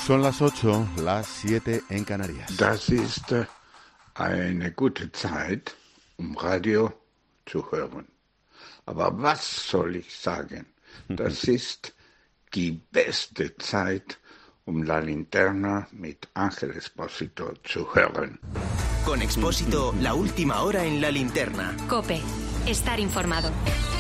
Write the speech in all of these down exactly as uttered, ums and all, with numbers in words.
Son las ocho, las siete en Canarias. Das ist eine gute Zeit, um Radio zu hören. Aber was soll ich sagen? Das ist die beste Zeit, um la linterna mit Ángel Expósito zu hören. Con Expósito, la última hora en la linterna. COPE, estar informado.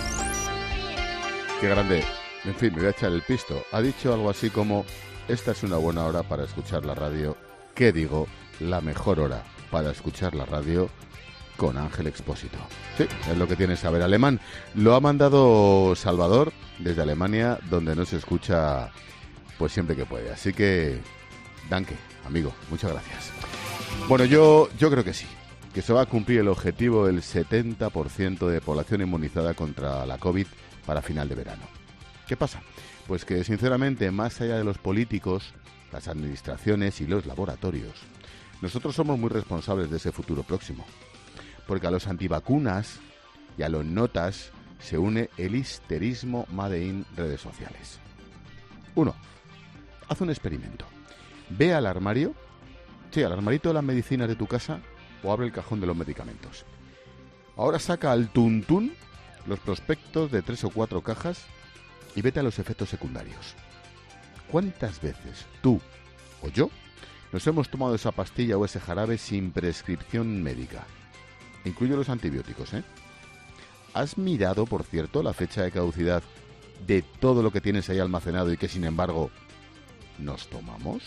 Qué grande. En fin, me voy a echar el pisto. Ha dicho algo así como: esta es una buena hora para escuchar la radio. ¿Qué digo? La mejor hora para escuchar la radio con Ángel Expósito. Sí, es lo que tiene saber alemán. Lo ha mandado Salvador desde Alemania, donde no se escucha pues siempre que puede. Así que, danke, amigo, muchas gracias. Bueno, yo, yo creo que sí, que se va a cumplir el objetivo del setenta por ciento de población inmunizada contra la COVID para final de verano. ¿Qué pasa? Pues que, sinceramente, más allá de los políticos, las administraciones y los laboratorios, nosotros somos muy responsables de ese futuro próximo. Porque a los antivacunas y a los notas se une el histerismo made in redes sociales. Uno, haz un experimento. Ve al armario, sí, al armarito de las medicinas de tu casa, o abre el cajón de los medicamentos. Ahora saca al tuntún los prospectos de tres o cuatro cajas y vete a los efectos secundarios. ¿Cuántas veces tú o yo nos hemos tomado esa pastilla o ese jarabe sin prescripción médica? Incluyo los antibióticos, ¿eh? ¿Has mirado, por cierto, la fecha de caducidad de todo lo que tienes ahí almacenado y que, sin embargo, nos tomamos?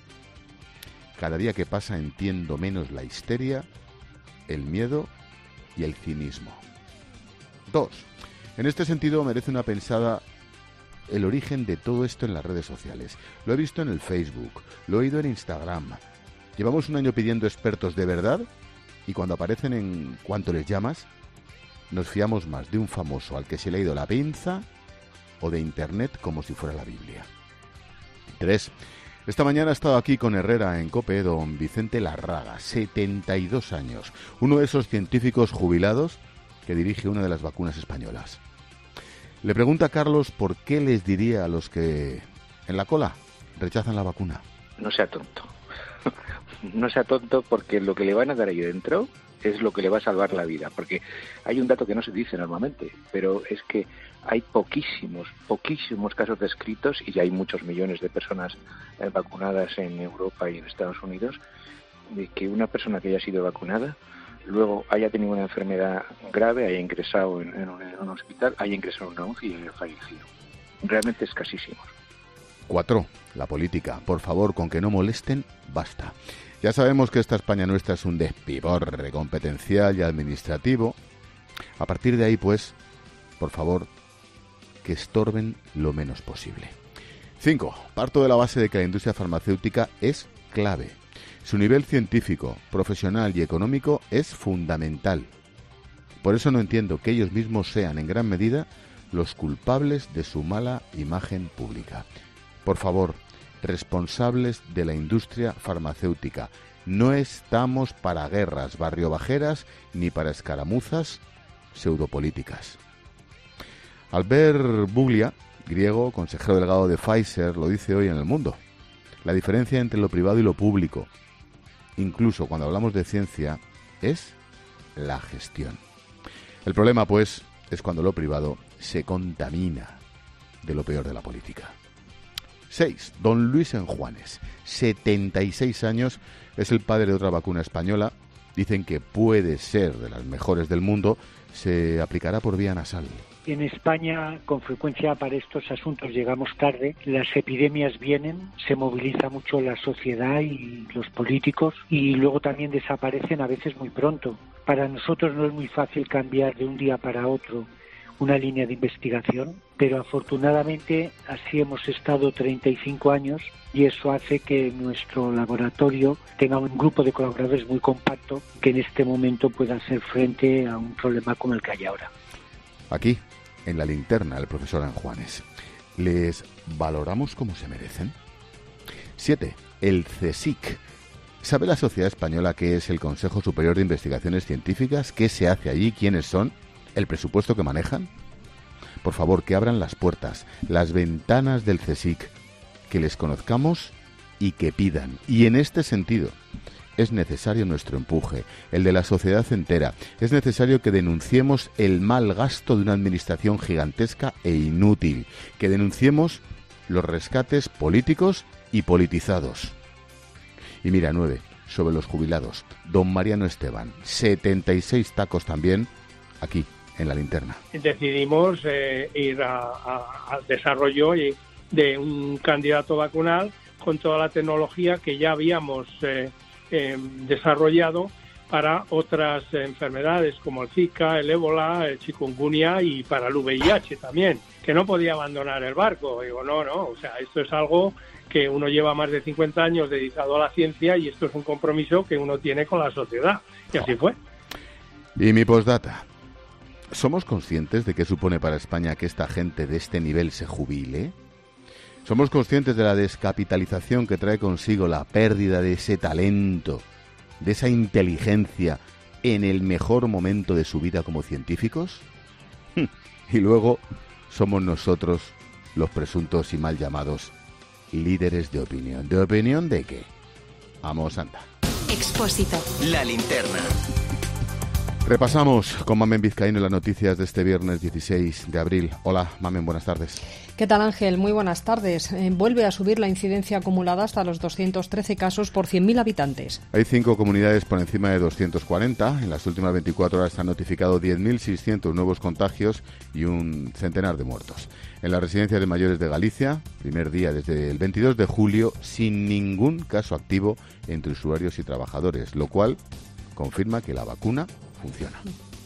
Cada día que pasa entiendo menos la histeria, el miedo y el cinismo. Dos, en este sentido merece una pensada el origen de todo esto en las redes sociales. Lo he visto en el Facebook, lo he oído en Instagram. Llevamos un año pidiendo expertos de verdad y cuando aparecen en cuanto les llamas, nos fiamos más de un famoso al que se le ha ido la pinza o de Internet como si fuera la Biblia. Tres, esta mañana ha estado aquí con Herrera en COPE don Vicente Larraga, setenta y dos años, uno de esos científicos jubilados que dirige una de las vacunas españolas. Le pregunta a Carlos por qué les diría a los que en la cola rechazan la vacuna. No sea tonto. No sea tonto porque lo que le van a dar ahí dentro es lo que le va a salvar la vida. Porque hay un dato que no se dice normalmente, pero es que hay poquísimos, poquísimos casos descritos y ya hay muchos millones de personas eh, vacunadas en Europa y en Estados Unidos, de que una persona que haya sido vacunada luego haya tenido una enfermedad grave, haya ingresado en, en, un, en un hospital, haya ingresado en una U C I y haya fallecido. Realmente escasísimos. Cuatro, la política. Por favor, con que no molesten, basta. Ya sabemos que esta España nuestra es un despiborre competencial y administrativo. A partir de ahí, pues, por favor, que estorben lo menos posible. Cinco, parto de la base de que la industria farmacéutica es clave. Su nivel científico, profesional y económico es fundamental. Por eso no entiendo que ellos mismos sean en gran medida los culpables de su mala imagen pública. Por favor, responsables de la industria farmacéutica, no estamos para guerras barriobajeras ni para escaramuzas pseudopolíticas. Albert Buglia, griego, consejero delegado de Pfizer, lo dice hoy en El Mundo. La diferencia entre lo privado y lo público, incluso cuando hablamos de ciencia, es la gestión. El problema, pues, es cuando lo privado se contamina de lo peor de la política. Seis. Don Luis Enjuanes, setenta y seis años, es el padre de otra vacuna española. Dicen que puede ser de las mejores del mundo. Se aplicará por vía nasal. En España, con frecuencia para estos asuntos llegamos tarde. Las epidemias vienen, se moviliza mucho la sociedad y los políticos y luego también desaparecen a veces muy pronto. Para nosotros no es muy fácil cambiar de un día para otro una línea de investigación, pero afortunadamente así hemos estado treinta y cinco años y eso hace que nuestro laboratorio tenga un grupo de colaboradores muy compacto que en este momento pueda hacer frente a un problema como el que hay ahora. Aquí, en la linterna, el profesor Enjuanes. ¿Les valoramos como se merecen? Siete. El CSIC. ¿Sabe la sociedad española qué es el Consejo Superior de Investigaciones Científicas? ¿Qué se hace allí? ¿Quiénes son? ¿El presupuesto que manejan? Por favor, que abran las puertas, las ventanas del CSIC, que les conozcamos y que pidan. Y en este sentido es necesario nuestro empuje, el de la sociedad entera. Es necesario que denunciemos el mal gasto de una administración gigantesca e inútil, que denunciemos los rescates políticos y politizados. Y mira, nueve, sobre los jubilados. Don Mariano Esteban, setenta y seis tacos también, aquí, en la linterna. Decidimos eh, ir a, a, al desarrollo de un candidato vacunal con toda la tecnología que ya habíamos eh, eh, desarrollado para otras enfermedades como el Zika, el ébola, el chikungunya y para el V I H también, que no podía abandonar el barco. Digo, no, no, o sea, esto es algo que uno lleva más de cincuenta años dedicado a la ciencia y esto es un compromiso que uno tiene con la sociedad. Y así fue. Y mi postdata. ¿Somos conscientes de qué supone para España que esta gente de este nivel se jubile? ¿Somos conscientes de la descapitalización que trae consigo la pérdida de ese talento, de esa inteligencia en el mejor momento de su vida como científicos? Y luego somos nosotros los presuntos y mal llamados líderes de opinión. ¿De opinión de qué? Vamos, anda. Expósito. La linterna. Repasamos con Mamen Vizcaíno las noticias de este viernes dieciséis de abril. Hola, Mamen, buenas tardes. ¿Qué tal, Ángel? Muy buenas tardes. Eh, vuelve a subir la incidencia acumulada hasta los doscientos trece casos por cien mil habitantes. Hay cinco comunidades por encima de doscientos cuarenta. En las últimas veinticuatro horas se han notificado diez mil seiscientos nuevos contagios y un centenar de muertos. En la residencia de mayores de Galicia, primer día desde el veintidós de julio, sin ningún caso activo entre usuarios y trabajadores, lo cual confirma que la vacuna funciona.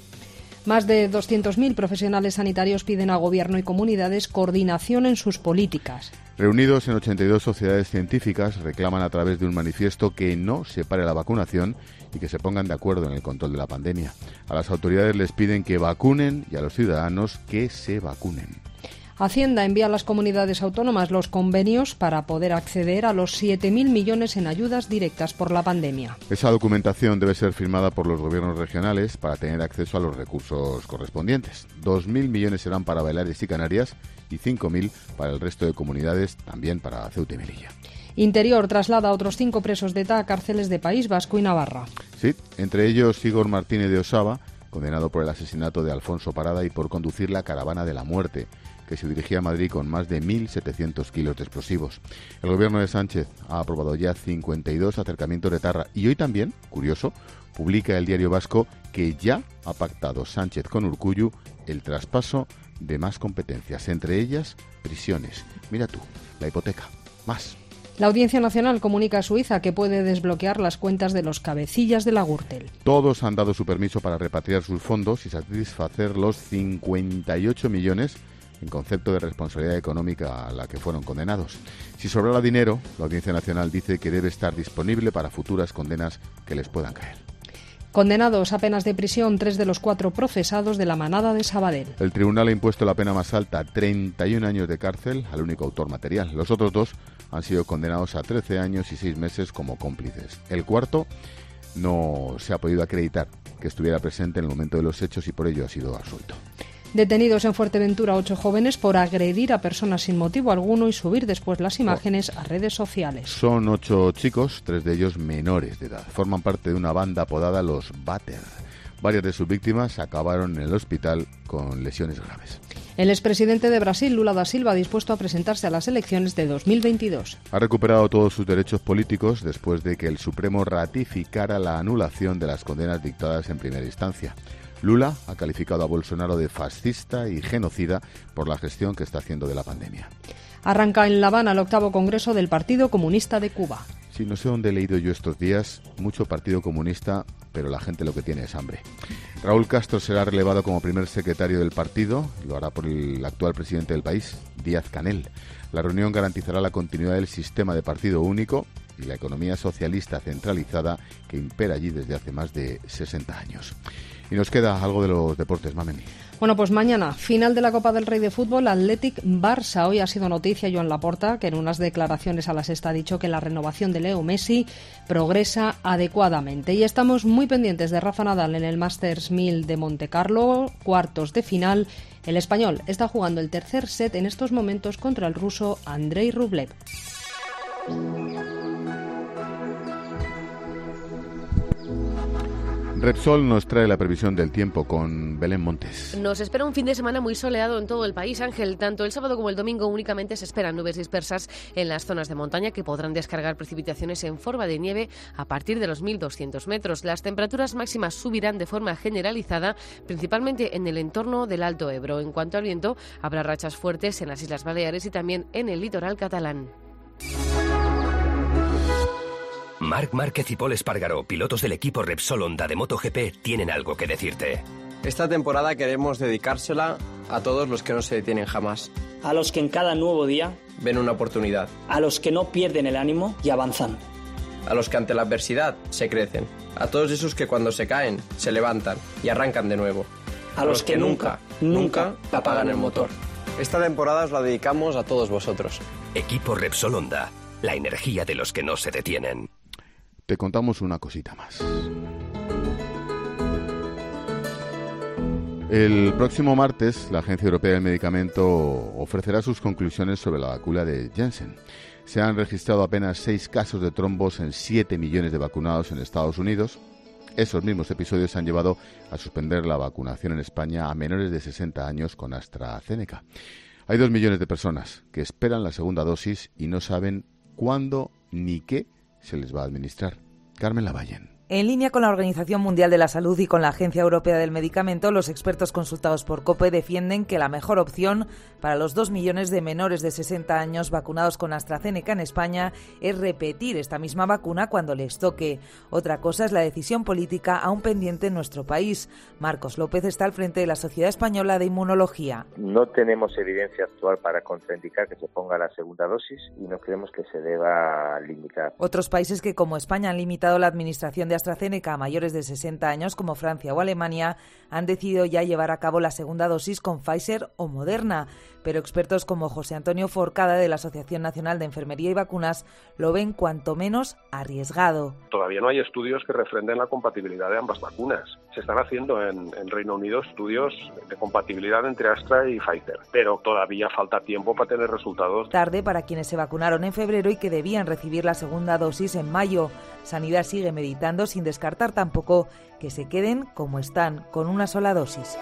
Más de doscientos mil profesionales sanitarios piden a Gobierno y comunidades coordinación en sus políticas. Reunidos en ochenta y dos sociedades científicas, reclaman a través de un manifiesto que no se pare la vacunación y que se pongan de acuerdo en el control de la pandemia. A las autoridades les piden que vacunen y a los ciudadanos que se vacunen. Hacienda envía a las comunidades autónomas los convenios para poder acceder a los siete mil millones en ayudas directas por la pandemia. Esa documentación debe ser firmada por los gobiernos regionales para tener acceso a los recursos correspondientes. dos mil millones serán para Baleares y Canarias y cinco mil para el resto de comunidades, también para Ceuta y Melilla. Interior traslada a otros cinco presos de E T A a cárceles de País Vasco y Navarra. Sí, entre ellos Igor Martínez de Osaba, condenado por el asesinato de Alfonso Parada y por conducir la caravana de la muerte, que se dirigía a Madrid con más de mil setecientos kilos de explosivos. El gobierno de Sánchez ha aprobado ya cincuenta y dos acercamientos de etarra y hoy también, curioso, publica el Diario Vasco que ya ha pactado Sánchez con Urkullu el traspaso de más competencias, entre ellas prisiones. Mira tú, la hipoteca, más. La Audiencia Nacional comunica a Suiza que puede desbloquear las cuentas de los cabecillas de la Gürtel. Todos han dado su permiso para repatriar sus fondos y satisfacer los cincuenta y ocho millones en concepto de responsabilidad económica a la que fueron condenados. Si sobrara dinero, la Audiencia Nacional dice que debe estar disponible para futuras condenas que les puedan caer. Condenados a penas de prisión tres de los cuatro procesados de la manada de Sabadell. El tribunal ha impuesto la pena más alta, treinta y un años de cárcel, al único autor material. Los otros dos han sido condenados a trece años y seis meses como cómplices. El cuarto no se ha podido acreditar que estuviera presente en el momento de los hechos y por ello ha sido absuelto. Detenidos en Fuerteventura ocho jóvenes por agredir a personas sin motivo alguno y subir después las imágenes a redes sociales. Son ocho chicos, tres de ellos menores de edad. Forman parte de una banda apodada Los Bater. Varias de sus víctimas acabaron en el hospital con lesiones graves. El expresidente de Brasil, Lula da Silva, dispuesto a presentarse a las elecciones de dos mil veintidós. Ha recuperado todos sus derechos políticos después de que el Supremo ratificara la anulación de las condenas dictadas en primera instancia. Lula ha calificado a Bolsonaro de fascista y genocida por la gestión que está haciendo de la pandemia. Arranca en La Habana el octavo congreso del Partido Comunista de Cuba. Sí, no sé dónde he leído yo estos días, mucho Partido Comunista, pero la gente lo que tiene es hambre. Raúl Castro será relevado como primer secretario del partido, lo hará por el actual presidente del país, Díaz-Canel. La reunión garantizará la continuidad del sistema de partido único y la economía socialista centralizada que impera allí desde hace más de sesenta años. Y nos queda algo de los deportes, Mameni. Bueno, pues mañana, final de la Copa del Rey de Fútbol, Athletic Barça. Hoy ha sido noticia Joan Laporta, que en unas declaraciones a La Sexta ha dicho que la renovación de Leo Messi progresa adecuadamente. Y estamos muy pendientes de Rafa Nadal en el Masters mil de Montecarlo, cuartos de final. El español está jugando el tercer set en estos momentos contra el ruso Andrei Rublev. Repsol nos trae la previsión del tiempo con Belén Montes. Nos espera un fin de semana muy soleado en todo el país, Ángel. Tanto el sábado como el domingo únicamente se esperan nubes dispersas en las zonas de montaña que podrán descargar precipitaciones en forma de nieve a partir de los mil doscientos metros. Las temperaturas máximas subirán de forma generalizada, principalmente en el entorno del Alto Ebro. En cuanto al viento, habrá rachas fuertes en las Islas Baleares y también en el litoral catalán. Marc Márquez y Pol Espargaró, pilotos del equipo Repsol Honda de MotoGP, tienen algo que decirte. Esta temporada queremos dedicársela a todos los que no se detienen jamás. A los que en cada nuevo día ven una oportunidad. A los que no pierden el ánimo y avanzan. A los que ante la adversidad se crecen. A todos esos que cuando se caen, se levantan y arrancan de nuevo. A, a los, los que, que nunca, nunca apagan el motor. Esta temporada os la dedicamos a todos vosotros. Equipo Repsol Honda, la energía de los que no se detienen. Te contamos una cosita más. El próximo martes, la Agencia Europea del Medicamento ofrecerá sus conclusiones sobre la vacuna de Janssen. Se han registrado apenas seis casos de trombos en siete millones de vacunados en Estados Unidos. Esos mismos episodios han llevado a suspender la vacunación en España a menores de sesenta años con AstraZeneca. Hay dos millones de personas que esperan la segunda dosis y no saben cuándo ni qué se les va a administrar. Carmen Lavallen. En línea con la Organización Mundial de la Salud y con la Agencia Europea del Medicamento, los expertos consultados por COPE defienden que la mejor opción para los dos millones de menores de sesenta años vacunados con AstraZeneca en España es repetir esta misma vacuna cuando les toque. Otra cosa es la decisión política aún pendiente en nuestro país. Marcos López está al frente de la Sociedad Española de Inmunología. No tenemos evidencia actual para contraindicar que se ponga la segunda dosis y no creemos que se deba limitar. Otros países que, como España, han limitado la administración de AstraZeneca a mayores de sesenta años, como Francia o Alemania, han decidido ya llevar a cabo la segunda dosis con Pfizer o Moderna. Pero expertos como José Antonio Forcada, de la Asociación Nacional de Enfermería y Vacunas, lo ven cuanto menos arriesgado. Todavía no hay estudios que refrenden la compatibilidad de ambas vacunas. Se están haciendo en, en Reino Unido estudios de compatibilidad entre Astra y Pfizer, pero todavía falta tiempo para tener resultados. Tarde para quienes se vacunaron en febrero y que debían recibir la segunda dosis en mayo. Sanidad sigue meditando, sin descartar tampoco que se queden como están, con una sola dosis.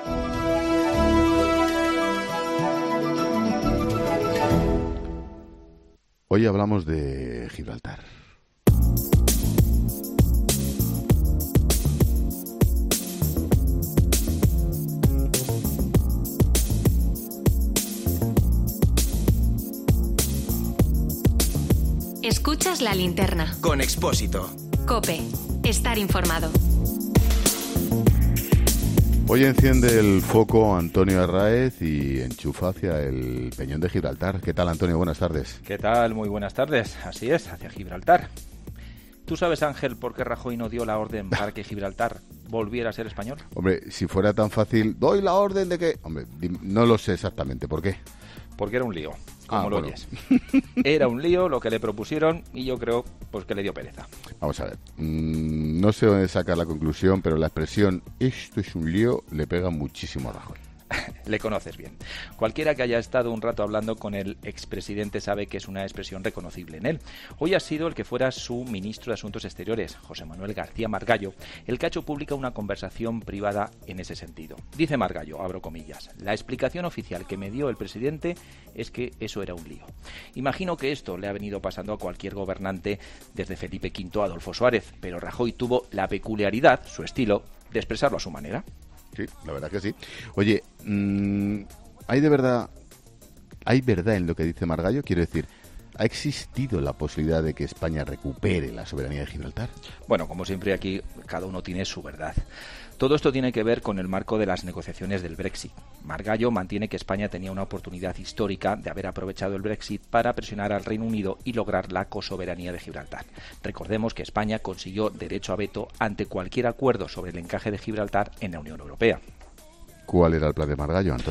Hoy hablamos de Gibraltar. Escuchas La Linterna. Con Expósito. COPE. Estar informado. Hoy enciende el foco Antonio Arráez y enchufa hacia el Peñón de Gibraltar. ¿Qué tal, Antonio? Buenas tardes. ¿Qué tal? Muy buenas tardes. Así es, hacia Gibraltar. ¿Tú sabes, Ángel, por qué Rajoy no dio la orden para que Gibraltar volviera a ser español? Hombre, si fuera tan fácil, doy la orden de que... Hombre, no lo sé exactamente. ¿Por qué? Porque era un lío, como ah, lo bueno. oyes. Era un lío lo que le propusieron y yo creo pues que le dio pereza. Vamos a ver, mm, no sé dónde sacar la conclusión, pero la expresión esto es un lío le pega muchísimo a Rajoy. Le conoces bien. Cualquiera que haya estado un rato hablando con el expresidente sabe que es una expresión reconocible en él. Hoy ha sido el que fuera su ministro de Asuntos Exteriores, José Manuel García Margallo, el que ha hecho pública una conversación privada en ese sentido. Dice Margallo, abro comillas, la explicación oficial que me dio el presidente es que eso era un lío. Imagino que esto le ha venido pasando a cualquier gobernante desde Felipe quinto a Adolfo Suárez, pero Rajoy tuvo la peculiaridad, su estilo, de expresarlo a su manera. Sí, la verdad que sí. Oye, mmm, ¿hay de verdad, hay verdad en lo que dice Margallo? Quiero decir, ¿ha existido la posibilidad de que España recupere la soberanía de Gibraltar? Bueno, como siempre aquí cada uno tiene su verdad. Todo esto tiene que ver con el marco de las negociaciones del Brexit. Margallo mantiene que España tenía una oportunidad histórica de haber aprovechado el Brexit para presionar al Reino Unido y lograr la cosoberanía de Gibraltar. Recordemos que España consiguió derecho a veto ante cualquier acuerdo sobre el encaje de Gibraltar en la Unión Europea. ¿Cuál era el plan de Margallo, Antonio?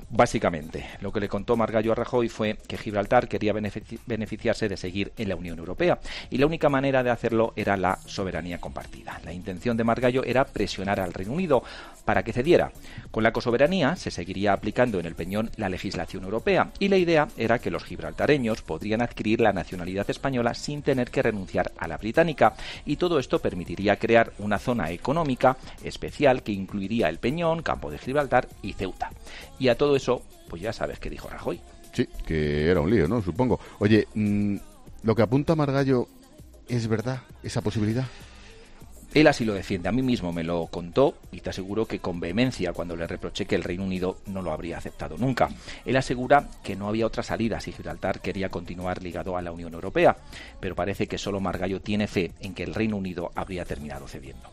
Básicamente, lo que le contó Margallo a Rajoy fue que Gibraltar quería benefici- beneficiarse de seguir en la Unión Europea y la única manera de hacerlo era la soberanía compartida. La intención de Margallo era presionar al Reino Unido para que cediera. Con la cosoberanía se seguiría aplicando en el Peñón la legislación europea y la idea era que los gibraltareños podrían adquirir la nacionalidad española sin tener que renunciar a la británica, y todo esto permitiría crear una zona económica especial que incluiría el Peñón, Campo de Gibraltar y Ceuta. Y a todo eso, pues ya sabes qué dijo Rajoy. Sí, que era un lío, ¿no? Supongo. Oye, mmm, lo que apunta Margallo, ¿es verdad esa posibilidad? Él así lo defiende. A mí mismo me lo contó y te aseguro que con vehemencia cuando le reproché que el Reino Unido no lo habría aceptado nunca. Él asegura que no había otra salida si Gibraltar quería continuar ligado a la Unión Europea, pero parece que solo Margallo tiene fe en que el Reino Unido habría terminado cediendo.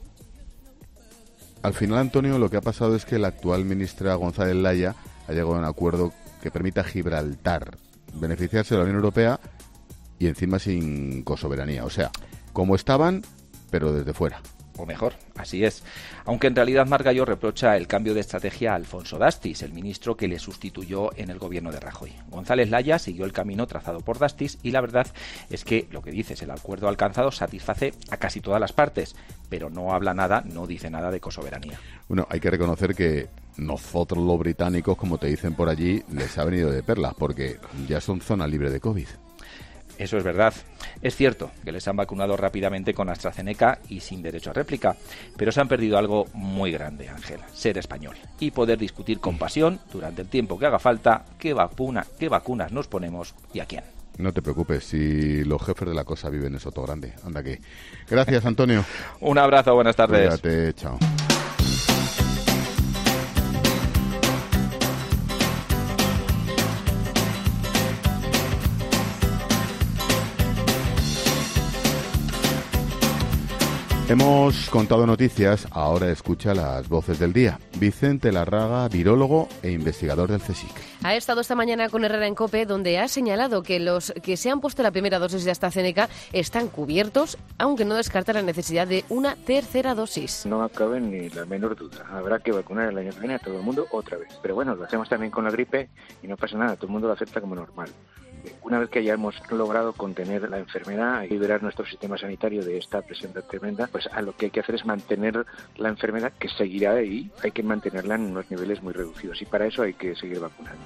Al final, Antonio, lo que ha pasado es que la actual ministra González Laya ha llegado a un acuerdo que permita a Gibraltar beneficiarse de la Unión Europea y encima sin cosoberanía. O sea, como estaban, pero desde fuera. O mejor, así es. Aunque en realidad Margallo reprocha el cambio de estrategia a Alfonso Dastis, el ministro que le sustituyó en el gobierno de Rajoy. González Laya siguió el camino trazado por Dastis y la verdad es que, lo que dices, el acuerdo alcanzado satisface a casi todas las partes, pero no habla nada, no dice nada de cosoberanía. Bueno, hay que reconocer que nosotros los británicos, como te dicen por allí, les ha venido de perlas, porque ya son zona libre de COVID. Eso es verdad. Es cierto que les han vacunado rápidamente con AstraZeneca y sin derecho a réplica, pero se han perdido algo muy grande, Ángel, ser español y poder discutir con pasión durante el tiempo que haga falta qué vacuna, qué vacunas nos ponemos y a quién. No te preocupes, si los jefes de la cosa viven en Sotogrande. Anda que. Gracias, Antonio. Un abrazo, buenas tardes. Cuídate, chao. Hemos contado noticias, ahora escucha las voces del día. Vicente Larraga, virólogo e investigador del CSIC. Ha estado esta mañana con Herrera en COPE, donde ha señalado que los que se han puesto la primera dosis de AstraZeneca están cubiertos, aunque no descarta la necesidad de una tercera dosis. No cabe ni la menor duda. Habrá que vacunar el año que viene a todo el mundo otra vez. Pero bueno, lo hacemos también con la gripe y no pasa nada, todo el mundo lo acepta como normal. Una vez que hayamos logrado contener la enfermedad y liberar nuestro sistema sanitario de esta presión tremenda, pues a lo que hay que hacer es mantener la enfermedad, que seguirá ahí, hay que mantenerla en unos niveles muy reducidos y para eso hay que seguir vacunando.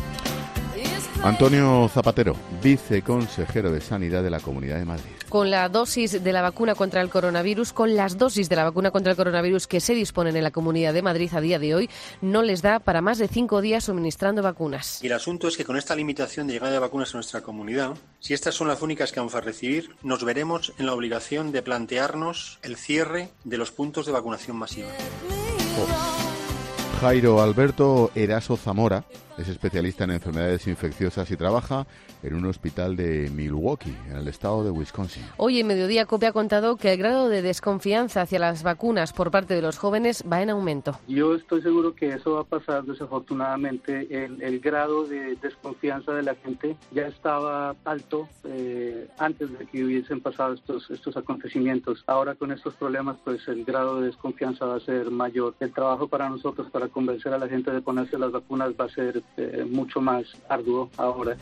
Antonio Zapatero, viceconsejero de Sanidad de la Comunidad de Madrid. Con la dosis de la vacuna contra el coronavirus, con las dosis de la vacuna contra el coronavirus que se disponen en la Comunidad de Madrid a día de hoy, no les da para más de cinco días suministrando vacunas. Y el asunto es que con esta limitación de llegada de vacunas a nuestra comunidad, si estas son las únicas que vamos a recibir, nos veremos en la obligación de plantearnos el cierre de los puntos de vacunación masiva. Oh. Jairo Alberto Eraso Zamora es especialista en enfermedades infecciosas y trabaja en un hospital de Milwaukee, en el estado de Wisconsin. Hoy en Mediodía COPE ha contado que el grado de desconfianza hacia las vacunas por parte de los jóvenes va en aumento. Yo estoy seguro que eso va a pasar, desafortunadamente. El, el grado de desconfianza de la gente ya estaba alto eh, antes de que hubiesen pasado estos, estos acontecimientos. Ahora con estos problemas, pues el grado de desconfianza va a ser mayor. El trabajo para nosotros, para convencer a la gente de ponerse las vacunas, va a ser eh, mucho más arduo ahora.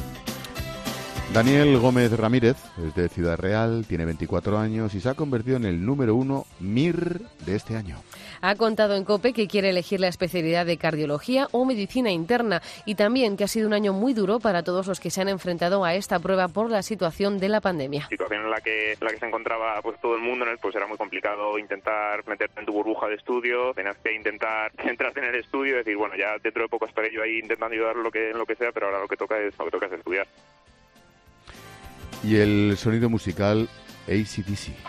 Daniel Gómez Ramírez es de Ciudad Real, tiene veinticuatro años y se ha convertido en el número uno M I R de este año. Ha contado en COPE que quiere elegir la especialidad de cardiología o medicina interna y también que ha sido un año muy duro para todos los que se han enfrentado a esta prueba por la situación de la pandemia. Situación en la que, en la que se encontraba pues todo el mundo, en el, pues era muy complicado intentar meterte en tu burbuja de estudio, tenías que intentar centrarte en el estudio y decir, bueno, ya dentro de poco estaré yo ahí intentando ayudar lo que, en lo que sea, pero ahora lo que toca es, lo que toca es estudiar. Y el sonido musical A C D C.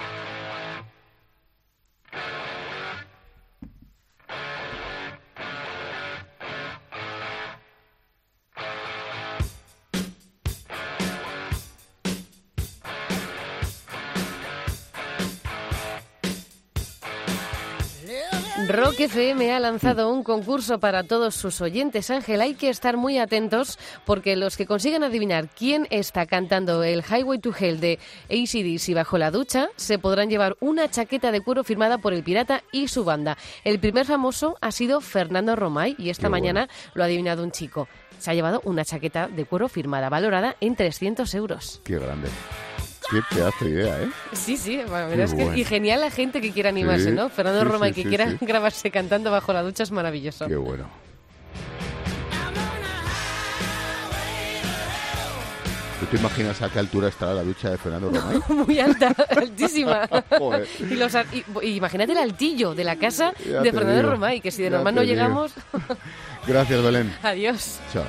Rock F M ha lanzado un concurso para todos sus oyentes. Ángel, hay que estar muy atentos porque los que consigan adivinar quién está cantando el Highway to Hell de A C D C bajo la ducha se podrán llevar una chaqueta de cuero firmada por El Pirata y su banda. El primer famoso ha sido Fernando Romay y esta Qué mañana bueno. lo ha adivinado un chico. Se ha llevado una chaqueta de cuero firmada, valorada en trescientos euros. Qué grande. Qué pedazo de idea, ¿eh? Sí, sí, la verdad es que bueno. Y genial la gente que quiera animarse, sí, ¿no? Fernando sí, Romay, sí, que sí, quiera sí. grabarse cantando bajo la ducha es maravilloso. Qué bueno. ¿Tú te imaginas a qué altura estará la ducha de Fernando Romay? Muy alta, altísima. y, los, y, y imagínate el altillo de la casa ya de Fernando digo. Romay, que si de ya normal no digo. llegamos... Gracias, Belén. Adiós. Chao.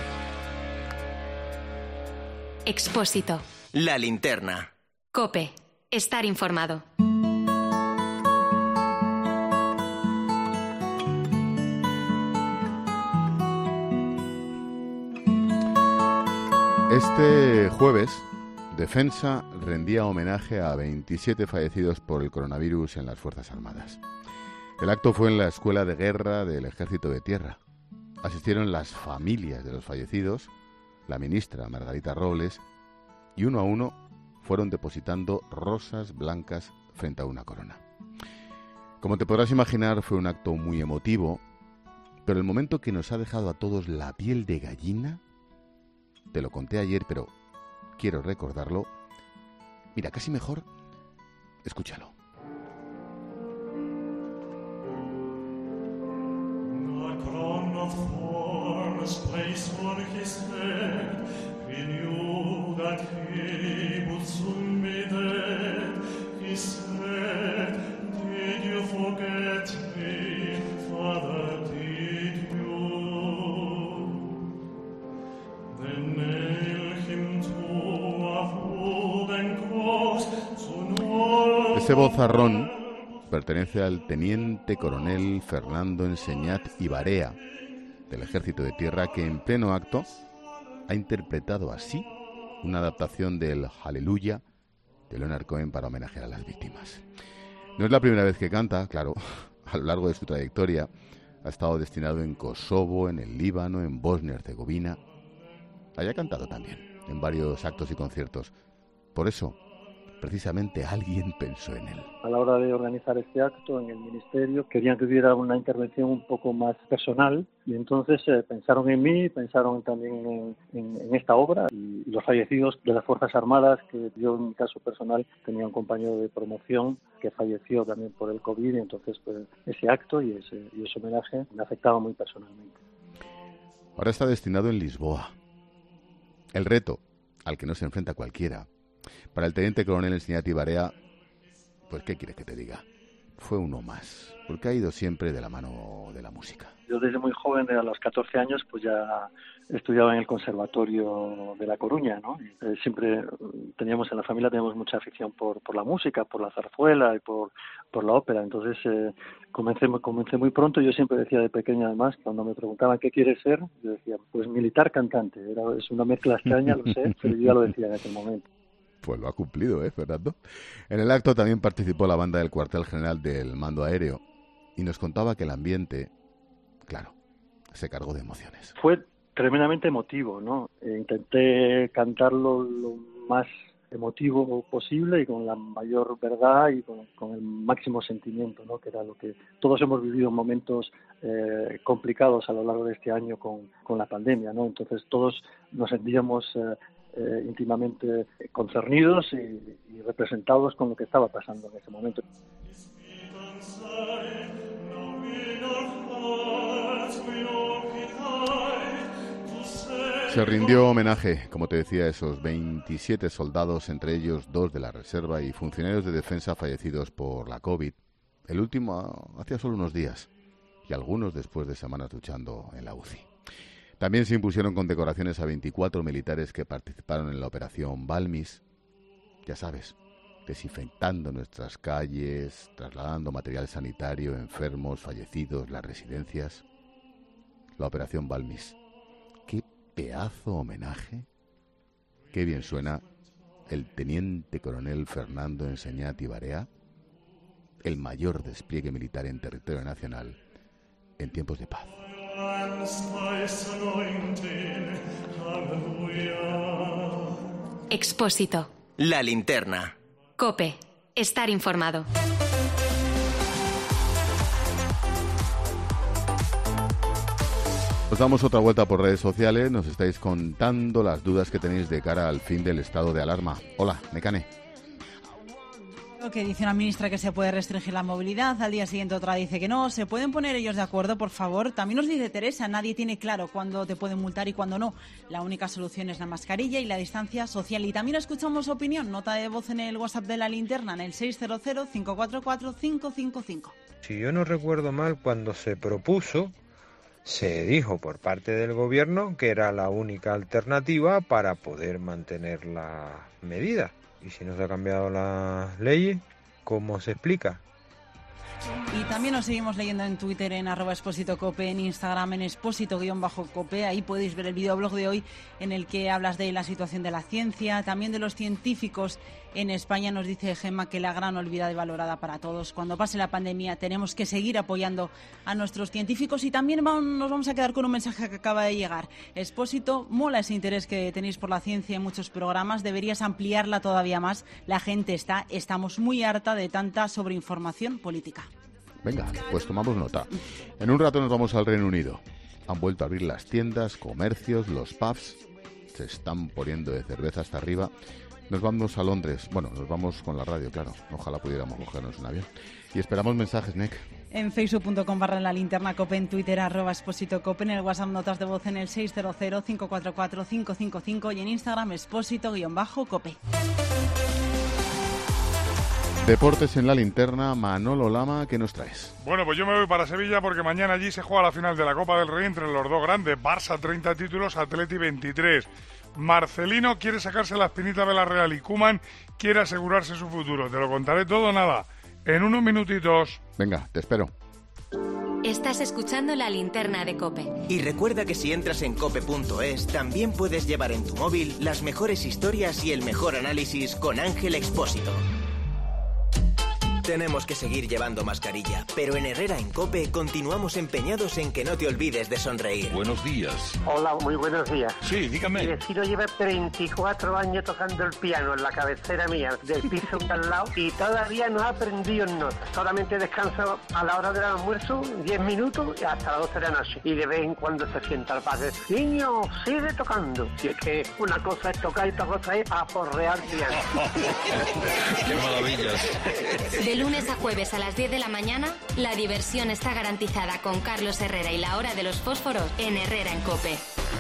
Expósito. La linterna. COPE. Estar informado. Este jueves, Defensa rendía homenaje a veintisiete fallecidos por el coronavirus en las Fuerzas Armadas. El acto fue en la Escuela de Guerra del Ejército de Tierra. Asistieron las familias de los fallecidos, la ministra Margarita Robles, y uno a uno fueron depositando rosas blancas frente a una corona. Como te podrás imaginar, fue un acto muy emotivo, pero el momento que nos ha dejado a todos la piel de gallina, te lo conté ayer, pero quiero recordarlo. Mira, casi mejor, escúchalo. Ese vozarrón pertenece al teniente coronel Fernando Enseñat y Barea, del Ejército de Tierra, que en pleno acto ha interpretado así una adaptación del Aleluya de Leonard Cohen para homenajear a las víctimas. No es la primera vez que canta, claro, a lo largo de su trayectoria ha estado destinado en Kosovo, en el Líbano, en Bosnia y Herzegovina. Haya cantado también en varios actos y conciertos. Por eso, precisamente alguien pensó en él. A la hora de organizar este acto en el ministerio querían que hubiera una intervención un poco más personal y entonces eh, pensaron en mí, pensaron también en, en, en esta obra y, y los fallecidos de las Fuerzas Armadas, que yo en mi caso personal tenía un compañero de promoción que falleció también por el COVID y entonces pues, ese acto y ese, y ese homenaje me afectaba muy personalmente. Ahora está destinado en Lisboa. El reto al que no se enfrenta cualquiera para el teniente coronel Enseñat y Barea, pues ¿qué quieres que te diga? Fue uno más, porque ha ido siempre de la mano de la música. Yo desde muy joven, a los catorce años, pues ya estudiaba en el Conservatorio de La Coruña, ¿no? Eh, siempre teníamos en la familia teníamos mucha afición por, por la música, por la zarzuela y por, por la ópera. Entonces eh, comencé, comencé muy pronto. Yo siempre decía de pequeño, además, cuando me preguntaban qué quieres ser, yo decía, pues militar cantante. Era, es una mezcla extraña, lo sé, pero yo ya lo decía en aquel momento. Pues lo ha cumplido, ¿eh, Fernando? En el acto también participó la banda del cuartel general del Mando Aéreo y nos contaba que el ambiente, claro, se cargó de emociones. Fue tremendamente emotivo, ¿no? E intenté cantarlo lo más emotivo posible y con la mayor verdad y con, con el máximo sentimiento, ¿no? Que era lo que todos hemos vivido momentos eh, complicados a lo largo de este año con, con la pandemia, ¿no? Entonces todos nos sentíamos eh, Eh, íntimamente concernidos y, y representados con lo que estaba pasando en ese momento. Se rindió homenaje, como te decía, a esos veintisiete soldados, entre ellos dos de la reserva y funcionarios de defensa fallecidos por la COVID, el último hacía solo unos días y algunos después de semanas luchando en la U C I. También se impusieron condecoraciones a veinticuatro militares que participaron en la operación Balmis, ya sabes, desinfectando nuestras calles, trasladando material sanitario, enfermos, fallecidos, las residencias. La operación Balmis. ¡Qué pedazo homenaje! ¡Qué bien suena el teniente coronel Fernando Enseñat y Barea, el mayor despliegue militar en territorio nacional en tiempos de paz. Expósito. La linterna. COPE. Estar informado. Os damos otra vuelta por redes sociales, nos estáis contando las dudas que tenéis de cara al fin del estado de alarma. Hola, Mecane. Que dice una ministra que se puede restringir la movilidad, al día siguiente otra dice que no. ¿Se pueden poner ellos de acuerdo, por favor? También nos dice Teresa, nadie tiene claro cuándo te pueden multar y cuándo no. La única solución es la mascarilla y la distancia social. Y también escuchamos opinión, nota de voz en el WhatsApp de la linterna, en el seis cero cero, cinco cuatro cuatro, cinco cinco cinco. Si yo no recuerdo mal, cuando se propuso, se dijo por parte del gobierno que era la única alternativa para poder mantener la medida. Y si no se ha cambiado las leyes, ¿cómo se explica? Y también nos seguimos leyendo en Twitter, en arroba Expósito Cope, en Instagram, en Expósito-Cope. Ahí podéis ver el videoblog de hoy en el que hablas de la situación de la ciencia, también de los científicos en España. Nos dice Gemma que la gran olvidada y valorada para todos. Cuando pase la pandemia tenemos que seguir apoyando a nuestros científicos y también vamos, nos vamos a quedar con un mensaje que acaba de llegar. Expósito, mola ese interés que tenéis por la ciencia en muchos programas. Deberías ampliarla todavía más. La gente está, estamos muy harta de tanta sobreinformación política. Venga, pues tomamos nota. En un rato nos vamos al Reino Unido. Han vuelto a abrir las tiendas, comercios, los pubs. Se están poniendo de cerveza hasta arriba. Nos vamos a Londres. Bueno, nos vamos con la radio, claro. Ojalá pudiéramos cogernos un avión. Y esperamos mensajes, Nick. En facebook punto com barra la linterna cope, en Twitter arroba Expósito Cope, en el WhatsApp notas de voz en el seis cero cero, cinco cuatro cuatro, cinco cinco cinco y en Instagram Expósito-Cope. Deportes en la linterna, Manolo Lama, ¿qué nos traes? Bueno, pues yo me voy para Sevilla porque mañana allí se juega la final de la Copa del Rey entre los dos grandes, Barça treinta títulos, Atleti veintitrés. Marcelino quiere sacarse la espinita de la Real y Koeman quiere asegurarse su futuro. Te lo contaré todo, nada, en unos minutitos. Venga, te espero. Estás escuchando la linterna de COPE. Y recuerda que si entras en cope punto es, también puedes llevar en tu móvil las mejores historias y el mejor análisis con Ángel Expósito. Tenemos que seguir llevando mascarilla, pero en Herrera en COPE continuamos empeñados en que no te olvides de sonreír. Buenos días. Hola, muy buenos días. Sí, dígame. Mi vecino lleva treinta y cuatro años tocando el piano en la cabecera mía del piso que al lado y todavía no ha aprendido notas. Solamente descansa a la hora del almuerzo, diez minutos y hasta las doce de la noche. Y de vez en cuando se sienta al padre. Niño, sigue tocando. Y es que una cosa es tocar y otra cosa es aporrear piano. ¡Qué maravillas! De lunes a jueves a las diez de la mañana, la diversión está garantizada con Carlos Herrera y la hora de los fósforos en Herrera en COPE.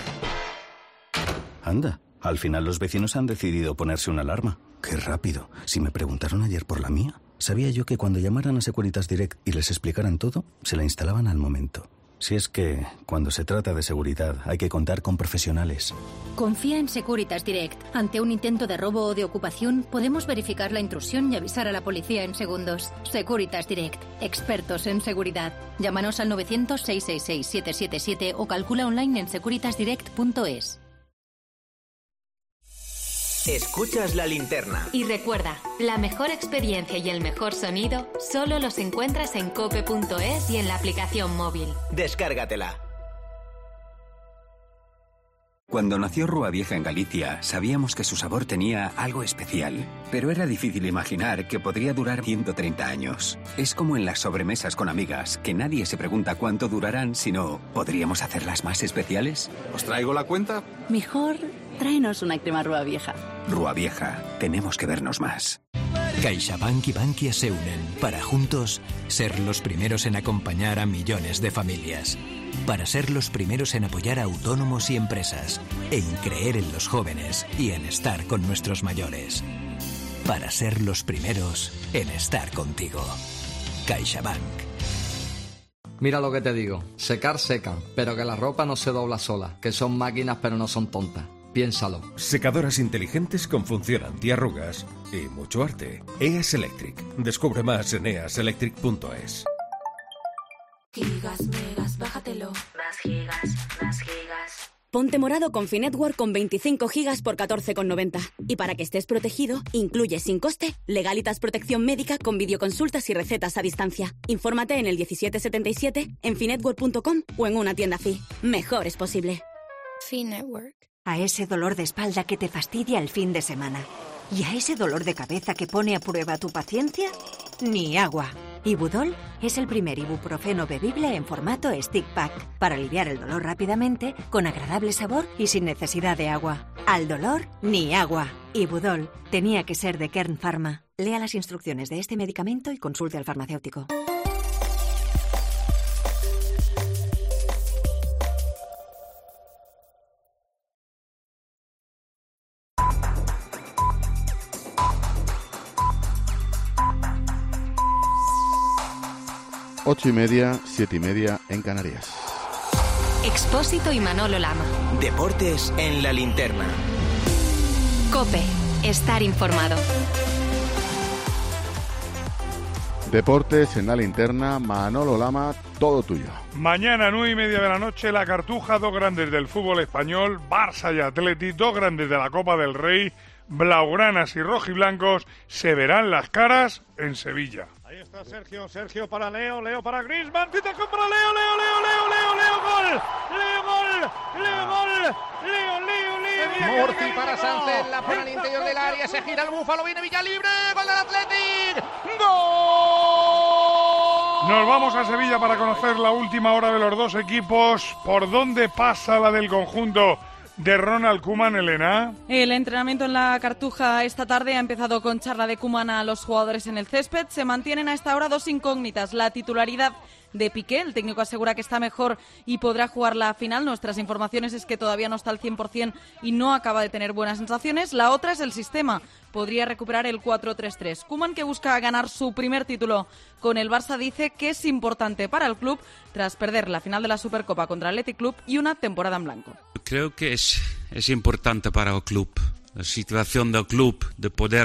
Anda, al final los vecinos han decidido ponerse una alarma. ¡Qué rápido! Si me preguntaron ayer por la mía, sabía yo que cuando llamaran a Securitas Direct y les explicaran todo, se la instalaban al momento. Si es que, cuando se trata de seguridad, hay que contar con profesionales. Confía en Securitas Direct. Ante un intento de robo o de ocupación, podemos verificar la intrusión y avisar a la policía en segundos. Securitas Direct. Expertos en seguridad. Llámanos al novecientos, seiscientos sesenta y seis, setecientos setenta y siete o calcula online en securitas direct punto es. Escuchas la linterna. Y recuerda, la mejor experiencia y el mejor sonido solo los encuentras en cope punto es y en la aplicación móvil. Descárgatela. Cuando nació Rúa Vieja en Galicia, sabíamos que su sabor tenía algo especial, pero era difícil imaginar que podría durar ciento treinta años. Es como en las sobremesas con amigas, que nadie se pregunta cuánto durarán, sino ¿podríamos hacerlas más especiales? ¿Os traigo la cuenta? Mejor tráenos una crema Rúa Vieja. Rúa Vieja, tenemos que vernos más. CaixaBank y Bankia se unen para juntos ser los primeros en acompañar a millones de familias. Para ser los primeros en apoyar a autónomos y empresas, en creer en los jóvenes y en estar con nuestros mayores. Para ser los primeros en estar contigo. CaixaBank. Mira lo que te digo, secar secan, pero que la ropa no se dobla sola, que son máquinas pero no son tontas. Piénsalo. Secadoras inteligentes con función antiarrugas y mucho arte. E A S Electric. Descubre más en e a s electric punto es. Gigas, megas, bájatelo. Más gigas, más gigas, Ponte morado con Finetwork con veinticinco gigas por catorce con noventa. Y para que estés protegido, incluye sin coste Legalitas Protección Médica con videoconsultas y recetas a distancia. Infórmate en el diecisiete setenta y siete, en finetwork punto com o en una tienda Fi. Mejor es posible. Finetwork. A ese dolor de espalda que te fastidia el fin de semana. ¿Y a ese dolor de cabeza que pone a prueba tu paciencia? Ni agua. Ibudol es el primer ibuprofeno bebible en formato stick pack para aliviar el dolor rápidamente, con agradable sabor y sin necesidad de agua. Al dolor, ni agua. Ibudol tenía que ser de Kern Pharma. Lea las instrucciones de este medicamento y consulte al farmacéutico. Ocho y media, siete y media en Canarias. Expósito y Manolo Lama. Deportes en la linterna. COPE. Estar informado. Deportes en la linterna, Manolo Lama, todo tuyo. Mañana, nueve y media de la noche, la Cartuja, dos grandes del fútbol español, Barça y Atleti, dos grandes de la Copa del Rey, blaugranas y rojiblancos, se verán las caras en Sevilla. Ahí está Sergio, Sergio para Leo, Leo para Griezmann, Tita para Leo, Leo, Leo, Leo, Leo, Leo, gol, Leo, gol, Leo, gol, Leo, Leo, Leo. Murci para Sánchez, la pone al interior del área, se gira el Búfalo, viene Villalibre, gol del Athletic, ¡gol! Nos vamos a Sevilla para conocer la última hora de los dos equipos. ¿Por dónde pasa la del conjunto de Ronald Koeman, Elena? El entrenamiento en la Cartuja esta tarde ha empezado con charla de Koeman a los jugadores en el césped. Se mantienen a esta hora dos incógnitas: la titularidad de Piqué, el técnico asegura que está mejor y podrá jugar la final. Nuestras informaciones es que todavía no está al cien por ciento y no acaba de tener buenas sensaciones. La otra es el sistema, podría recuperar el cuatro tres tres. Koeman, que busca ganar su primer título con el Barça, dice que es importante para el club tras perder la final de la Supercopa contra el Athletic Club y una temporada en blanco. Creo que es, es importante para el club, la situación del club de poder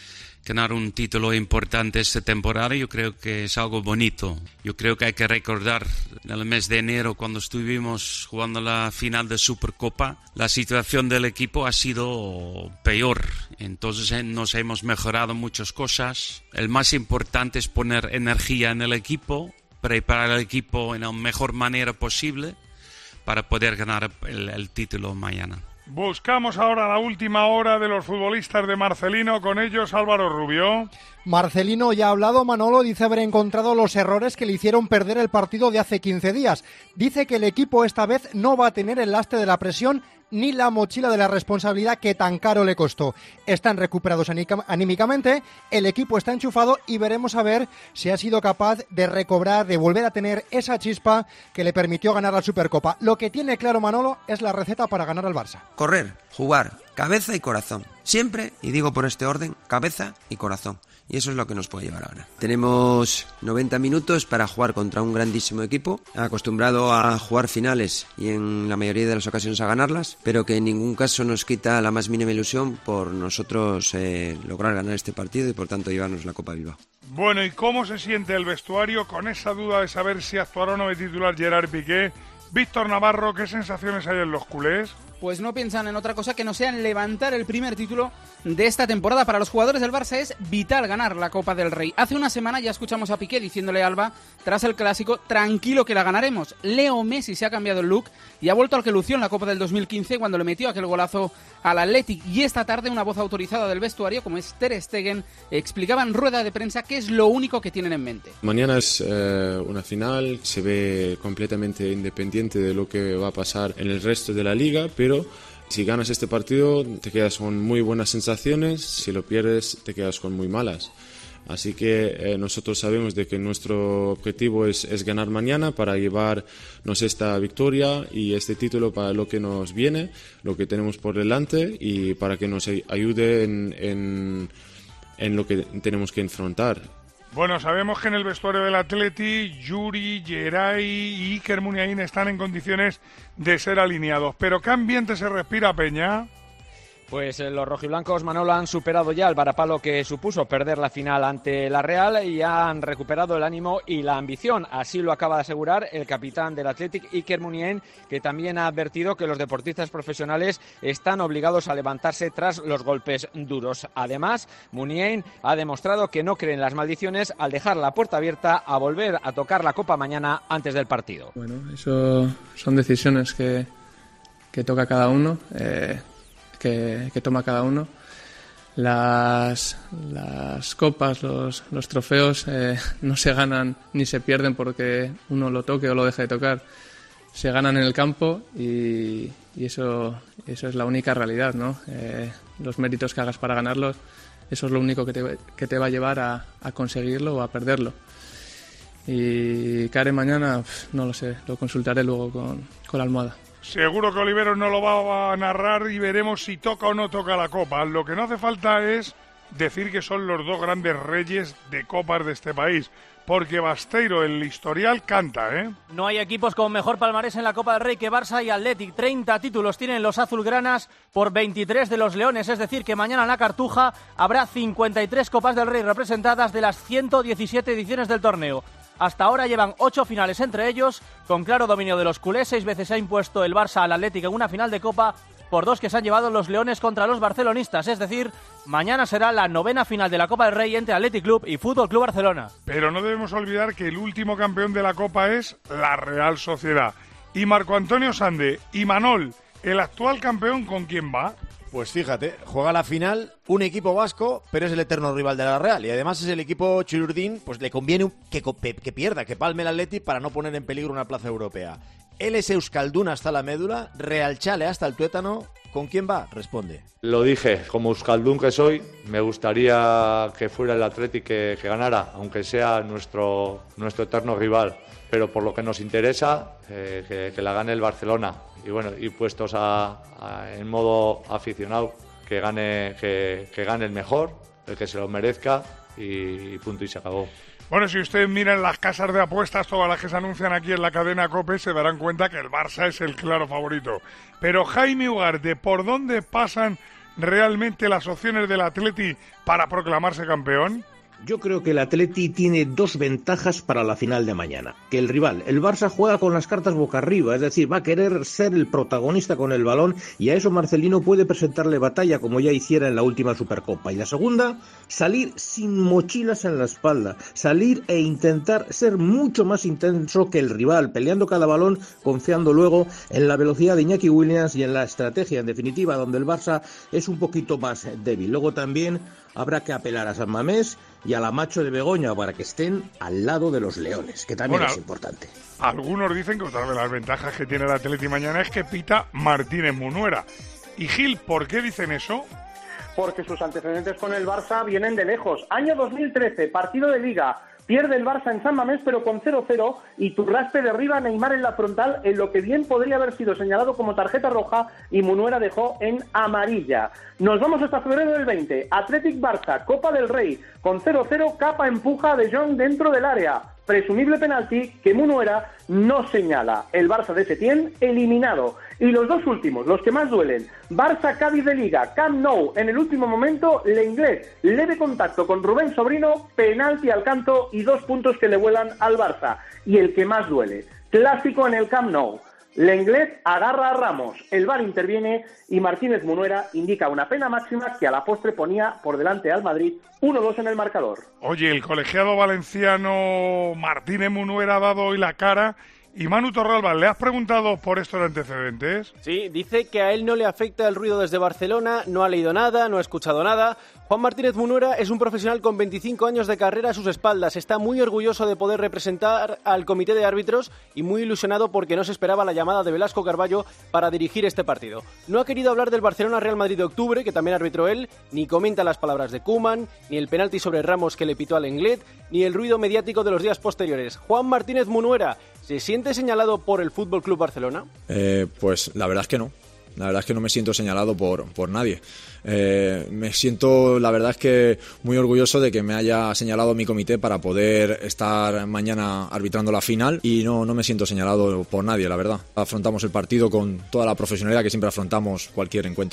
ganar un título importante esta temporada. Yo creo que es algo bonito. Yo creo que hay que recordar en el mes de enero, cuando estuvimos jugando la final de Supercopa, la situación del equipo ha sido peor. Entonces nos hemos mejorado muchas cosas. El más importante es poner energía en el equipo, preparar el equipo en la mejor manera posible para poder ganar el, el título mañana. Buscamos ahora la última hora de los futbolistas de Marcelino, con ellos Álvaro Rubio. Marcelino ya ha hablado, Manolo, dice haber encontrado los errores que le hicieron perder el partido de hace quince días. Dice que el equipo esta vez no va a tener el lastre de la presión ni la mochila de la responsabilidad que tan caro le costó. Están recuperados anímicamente, el equipo está enchufado y veremos a ver si ha sido capaz de recobrar, de volver a tener esa chispa que le permitió ganar la Supercopa. Lo que tiene claro Manolo es la receta para ganar al Barça. Correr, jugar, cabeza y corazón. Siempre, y digo por este orden, cabeza y corazón. Y eso es lo que nos puede llevar ahora. Tenemos noventa minutos para jugar contra un grandísimo equipo, acostumbrado a jugar finales y en la mayoría de las ocasiones a ganarlas, pero que en ningún caso nos quita la más mínima ilusión por nosotros eh, lograr ganar este partido y por tanto llevarnos la Copa Bilbao. Bueno, ¿y cómo se siente el vestuario con esa duda de saber si actuará o no de titular Gerard Piqué? Víctor Navarro, ¿qué sensaciones hay en los culés? Pues no piensan en otra cosa que no sea en levantar el primer título de esta temporada. Para los jugadores del Barça es vital ganar la Copa del Rey. Hace una semana ya escuchamos a Piqué diciéndole a Alba, tras el Clásico, tranquilo que la ganaremos. Leo Messi se ha cambiado el look y ha vuelto al que lució en la Copa del dos mil quince cuando le metió aquel golazo al Athletic. Y esta tarde una voz autorizada del vestuario, como es Ter Stegen, explicaba en rueda de prensa que es lo único que tienen en mente. Mañana es eh, una final, se ve completamente independiente de lo que va a pasar en el resto de la liga, pero Pero si ganas este partido te quedas con muy buenas sensaciones, si lo pierdes te quedas con muy malas. Así que eh, nosotros sabemos de que nuestro objetivo es, es ganar mañana para llevarnos esta victoria y este título para lo que nos viene, lo que tenemos por delante y para que nos ayude en, en, en lo que tenemos que enfrentar. Bueno, sabemos que en el vestuario del Atleti, Yuri, Geray y Iker Muniain están en condiciones de ser alineados. ¿Pero qué ambiente se respira, Peña? Pues los rojiblancos, Manolo, han superado ya el varapalo que supuso perder la final ante la Real y han recuperado el ánimo y la ambición. Así lo acaba de asegurar el capitán del Athletic, Iker Muniain, que también ha advertido que los deportistas profesionales están obligados a levantarse tras los golpes duros. Además, Muniain ha demostrado que no cree en las maldiciones al dejar la puerta abierta a volver a tocar la copa mañana antes del partido. Bueno, eso son decisiones que, que toca cada uno. Eh... Que, que toma cada uno. Las, las copas, los, los trofeos eh, no se ganan ni se pierden porque uno lo toque o lo deje de tocar. Se ganan en el campo y, y eso, eso es la única realidad, ¿no? Eh, los méritos que hagas para ganarlos, eso es lo único que te, que te va a llevar a, a conseguirlo o a perderlo. Y ¿qué haré mañana? No lo sé, lo consultaré luego con, con la almohada. Seguro que Oliveros no lo va a narrar y veremos si toca o no toca la copa. Lo que no hace falta es decir que son los dos grandes reyes de copas de este país, porque Basteiro, el historial, canta, ¿eh? No hay equipos con mejor palmarés en la Copa del Rey que Barça y Athletic. treinta títulos tienen los azulgranas por veintitrés de los leones, es decir, que mañana en la Cartuja habrá cincuenta y tres Copas del Rey representadas de las ciento diecisiete ediciones del torneo. Hasta ahora llevan ocho finales entre ellos, con claro dominio de los culés. Seis veces se ha impuesto el Barça al Athletic en una final de Copa, por dos que se han llevado los leones contra los barcelonistas. Es decir, mañana será la novena final de la Copa del Rey entre Athletic Club y Fútbol Club Barcelona. Pero no debemos olvidar que el último campeón de la Copa es la Real Sociedad. Y Marco Antonio Sande y Manol, el actual campeón, ¿con quién va? Pues fíjate, juega la final un equipo vasco, pero es el eterno rival de la Real. Y además es el equipo Chirurdín, pues le conviene que, que pierda, que palme el Athletic para no poner en peligro una plaza europea. Él es Euskaldun hasta la médula, Realchale hasta el tuétano. ¿Con quién va? Responde. Lo dije, como Euskaldun que soy, me gustaría que fuera el Athletic que, que ganara, aunque sea nuestro, nuestro eterno rival. Pero por lo que nos interesa, eh, que, que la gane el Barcelona. Y bueno, y puestos a, a, en modo aficionado, que gane, que, que gane el mejor, el que se lo merezca, y, y punto, y se acabó. Bueno, si ustedes miran las casas de apuestas, todas las que se anuncian aquí en la cadena COPE, se darán cuenta que el Barça es el claro favorito. Pero Jaime Ugarte, ¿por dónde pasan realmente las opciones del Atleti para proclamarse campeón? Yo creo que el Atleti tiene dos ventajas para la final de mañana. Que el rival, el Barça, juega con las cartas boca arriba, es decir, va a querer ser el protagonista con el balón, y a eso Marcelino puede presentarle batalla como ya hiciera en la última Supercopa. Y la segunda, salir sin mochilas en la espalda, salir e intentar ser mucho más intenso que el rival, peleando cada balón, confiando luego en la velocidad de Iñaki Williams y en la estrategia, en definitiva, donde el Barça es un poquito más débil. Luego también habrá que apelar a San Mamés y a la Macho de Begoña para que estén al lado de los leones, que también bueno, es importante. Algunos dicen que otra de las ventajas que tiene el Atleti mañana es que pita Martínez Munuera. Y Gil, ¿por qué dicen eso? Porque sus antecedentes con el Barça vienen de lejos. Año dos mil trece, partido de Liga. Pierde el Barça en San Mamés, pero con cero cero, y Turraspe derriba a Neymar en la frontal en lo que bien podría haber sido señalado como tarjeta roja, y Munuera dejó en amarilla. Nos vamos hasta febrero del veinte. Athletic Barça, Copa del Rey, con cero cero, Capa empuja a De Jong dentro del área. Presumible penalti que Munuera no señala. El Barça de Setién eliminado. Y los dos últimos, los que más duelen. Barça-Cádiz de Liga, Camp Nou. En el último momento, Lenglet, leve contacto con Rubén Sobrino, penalti al canto y dos puntos que le vuelan al Barça. Y el que más duele, clásico en el Camp Nou. Lenglet agarra a Ramos, el V A R interviene y Martínez Munuera indica una pena máxima que a la postre ponía por delante al Madrid uno dos en el marcador. Oye, el colegiado valenciano Martínez Munuera ha dado hoy la cara. Y Manu Torralba, ¿le has preguntado por estos antecedentes? Sí, dice que a él no le afecta el ruido desde Barcelona, no ha leído nada, no ha escuchado nada. Juan Martínez Munuera es un profesional con veinticinco años de carrera a sus espaldas. Está muy orgulloso de poder representar al comité de árbitros y muy ilusionado porque no se esperaba la llamada de Velasco Carballo para dirigir este partido. No ha querido hablar del Barcelona-Real Madrid de octubre, que también arbitró él, ni comenta las palabras de Koeman, ni el penalti sobre Ramos que le pitó al Lenglet, ni el ruido mediático de los días posteriores. Juan Martínez Munuera, ¿se siente señalado por el F C Barcelona? Eh, pues la verdad es que no. La verdad es que no me siento señalado por, por nadie. Eh, me siento, la verdad es que muy orgulloso de que me haya señalado mi comité para poder estar mañana arbitrando la final, y no, no me siento señalado por nadie, la verdad. Afrontamos el partido con toda la profesionalidad que siempre afrontamos cualquier encuentro.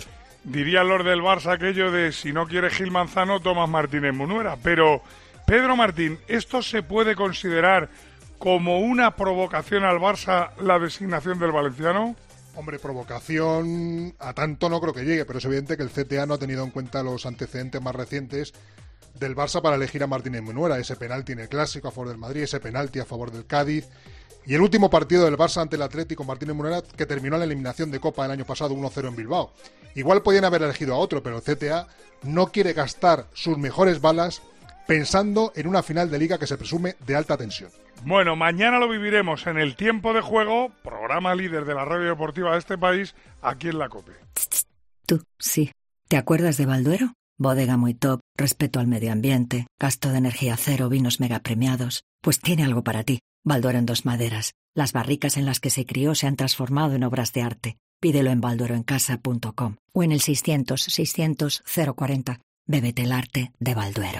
Diría Lord del Barça aquello de si no quiere Gil Manzano, Tomás Martínez Munuera. Pero, Pedro Martín, ¿esto se puede considerar como una provocación al Barça la designación del valenciano? Hombre, provocación a tanto no creo que llegue, pero es evidente que el C T A no ha tenido en cuenta los antecedentes más recientes del Barça para elegir a Martínez Munuera. Ese penalti en el Clásico a favor del Madrid, ese penalti a favor del Cádiz. Y el último partido del Barça ante el Atlético Martínez Munuera, que terminó en la eliminación de Copa el año pasado uno cero en Bilbao. Igual podían haber elegido a otro, pero el C T A no quiere gastar sus mejores balas pensando en una final de Liga que se presume de alta tensión. Bueno, mañana lo viviremos en el Tiempo de Juego, programa líder de la radio deportiva de este país, aquí en la COPE. Tú, sí. ¿Te acuerdas de Balduero? Bodega muy top, respeto al medio ambiente, gasto de energía cero, vinos mega premiados. Pues tiene algo para ti. Balduero en dos maderas. Las barricas en las que se crió se han transformado en obras de arte. Pídelo en baldueroencasa punto com o en el seiscientos, seiscientos, cero cuarenta. Bébete el arte de Balduero.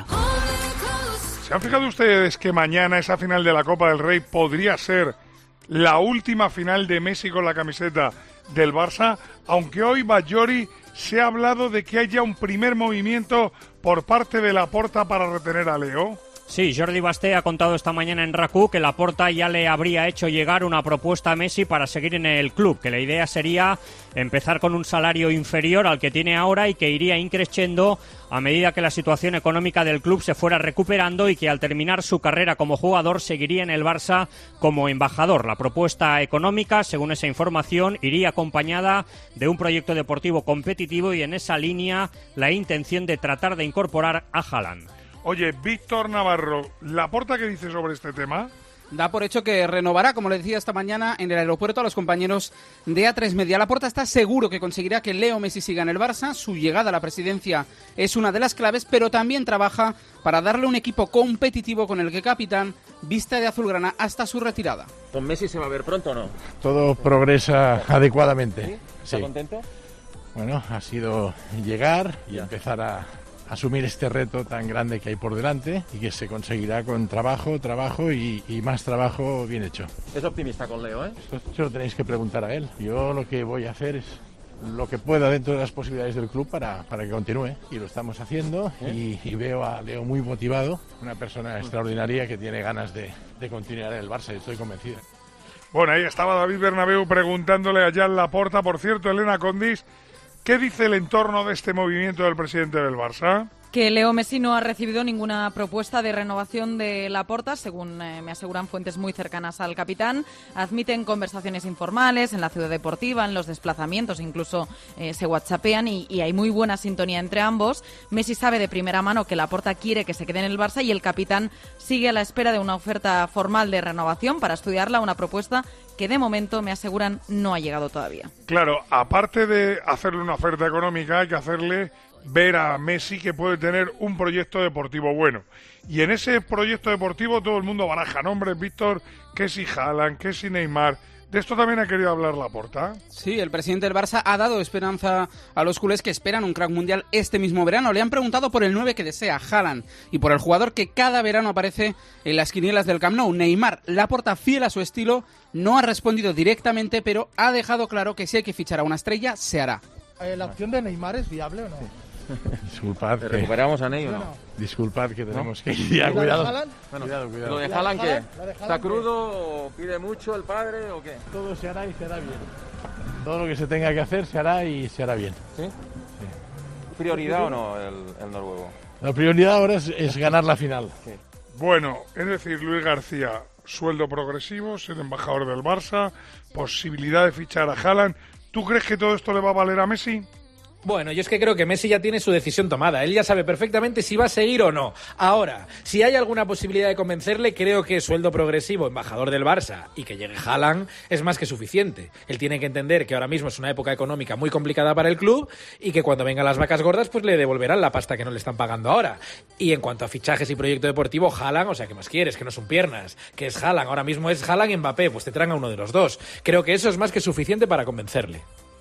¿Se han fijado ustedes que mañana esa final de la Copa del Rey podría ser la última final de Messi con la camiseta del Barça? Aunque hoy Bajori se ha hablado de que haya un primer movimiento por parte de Laporta para retener a Leo. Sí, Jordi Basté ha contado esta mañana en RACU que Laporta ya le habría hecho llegar una propuesta a Messi para seguir en el club, que la idea sería empezar con un salario inferior al que tiene ahora y que iría increciendo a medida que la situación económica del club se fuera recuperando y que al terminar su carrera como jugador seguiría en el Barça como embajador. La propuesta económica, según esa información, iría acompañada de un proyecto deportivo competitivo y en esa línea la intención de tratar de incorporar a Haaland. Oye, Víctor Navarro, ¿Laporta qué dice sobre este tema? Da por hecho que renovará, como le decía esta mañana, en el aeropuerto a los compañeros de A tres Media. Laporta está seguro que conseguirá que Leo Messi siga en el Barça. Su llegada a la presidencia es una de las claves, pero también trabaja para darle un equipo competitivo con el que capitán vista de azulgrana hasta su retirada. ¿Con Messi se va a ver pronto o no? Todo progresa adecuadamente. ¿Sí? ¿Está sí. contento? Bueno, ha sido llegar y ya. empezar a asumir este reto tan grande que hay por delante y que se conseguirá con trabajo, trabajo y, y más trabajo bien hecho. Es optimista con Leo, ¿eh? Esto se lo tenéis que preguntar a él. Yo lo que voy a hacer es lo que pueda dentro de las posibilidades del club para, para que continúe. Y lo estamos haciendo ¿Eh? y, y veo a Leo muy motivado, una persona extraordinaria que tiene ganas de, de continuar en el Barça, estoy convencido. Bueno, ahí estaba David Bernabéu preguntándole allá en Laporta. Por cierto, Elena Condis, ¿qué dice el entorno de este movimiento del presidente del Barça? Que Leo Messi no ha recibido ninguna propuesta de renovación de Laporta, según eh, me aseguran fuentes muy cercanas al capitán. Admiten conversaciones informales en la ciudad deportiva, en los desplazamientos, incluso eh, se whatsappean y, y hay muy buena sintonía entre ambos. Messi sabe de primera mano que Laporta quiere que se quede en el Barça y el capitán sigue a la espera de una oferta formal de renovación para estudiarla, una propuesta que de momento me aseguran no ha llegado todavía. Claro, aparte de hacerle una oferta económica, hay que hacerle ver a Messi que puede tener un proyecto deportivo bueno. Y en ese proyecto deportivo todo el mundo baraja nombres, Víctor, que si Haaland, que si Neymar. ¿De esto también ha querido hablar Laporta? Sí, el presidente del Barça ha dado esperanza a los culés que esperan un crack mundial este mismo verano. Le han preguntado por el nueve que desea, Haaland, y por el jugador que cada verano aparece en las quinielas del Camp Nou, Neymar. Laporta, fiel a su estilo, no ha respondido directamente, pero ha dejado claro que si hay que fichar a una estrella, se hará. Eh, ¿La opción de Neymar es viable o no? Disculpad que... ¿Recuperamos a Ney o no? Disculpad que tenemos ¿No? que ir ya, cuidado. Bueno, cuidado, cuidado. ¿Lo de Haaland qué? ¿Está crudo o pide mucho el padre o qué? Todo se hará y se hará bien. Todo lo que se tenga que hacer se hará y se hará bien. ¿Sí? Sí. ¿Prioridad o no el, el noruego? La prioridad ahora es, es ganar la final. Sí. Bueno, es decir, Luis García, sueldo progresivo, ser embajador del Barça, posibilidad de fichar a Haaland. ¿Tú crees que todo esto le va a valer a Messi? Bueno, yo es que creo que Messi ya tiene su decisión tomada. Él ya sabe perfectamente si va a seguir o no. Ahora, si hay alguna posibilidad de convencerle, creo que sueldo progresivo, embajador del Barça, y que llegue Haaland es más que suficiente. Él tiene que entender que ahora mismo es una época económica muy complicada para el club y que cuando vengan las vacas gordas, pues le devolverán la pasta que no le están pagando ahora. Y en cuanto a fichajes y proyecto deportivo, Haaland, o sea, ¿qué más quieres? Que no son piernas, que es Haaland. Ahora mismo es Haaland y Mbappé, pues te traen a uno de los dos. Creo que eso es más que suficiente para convencerle.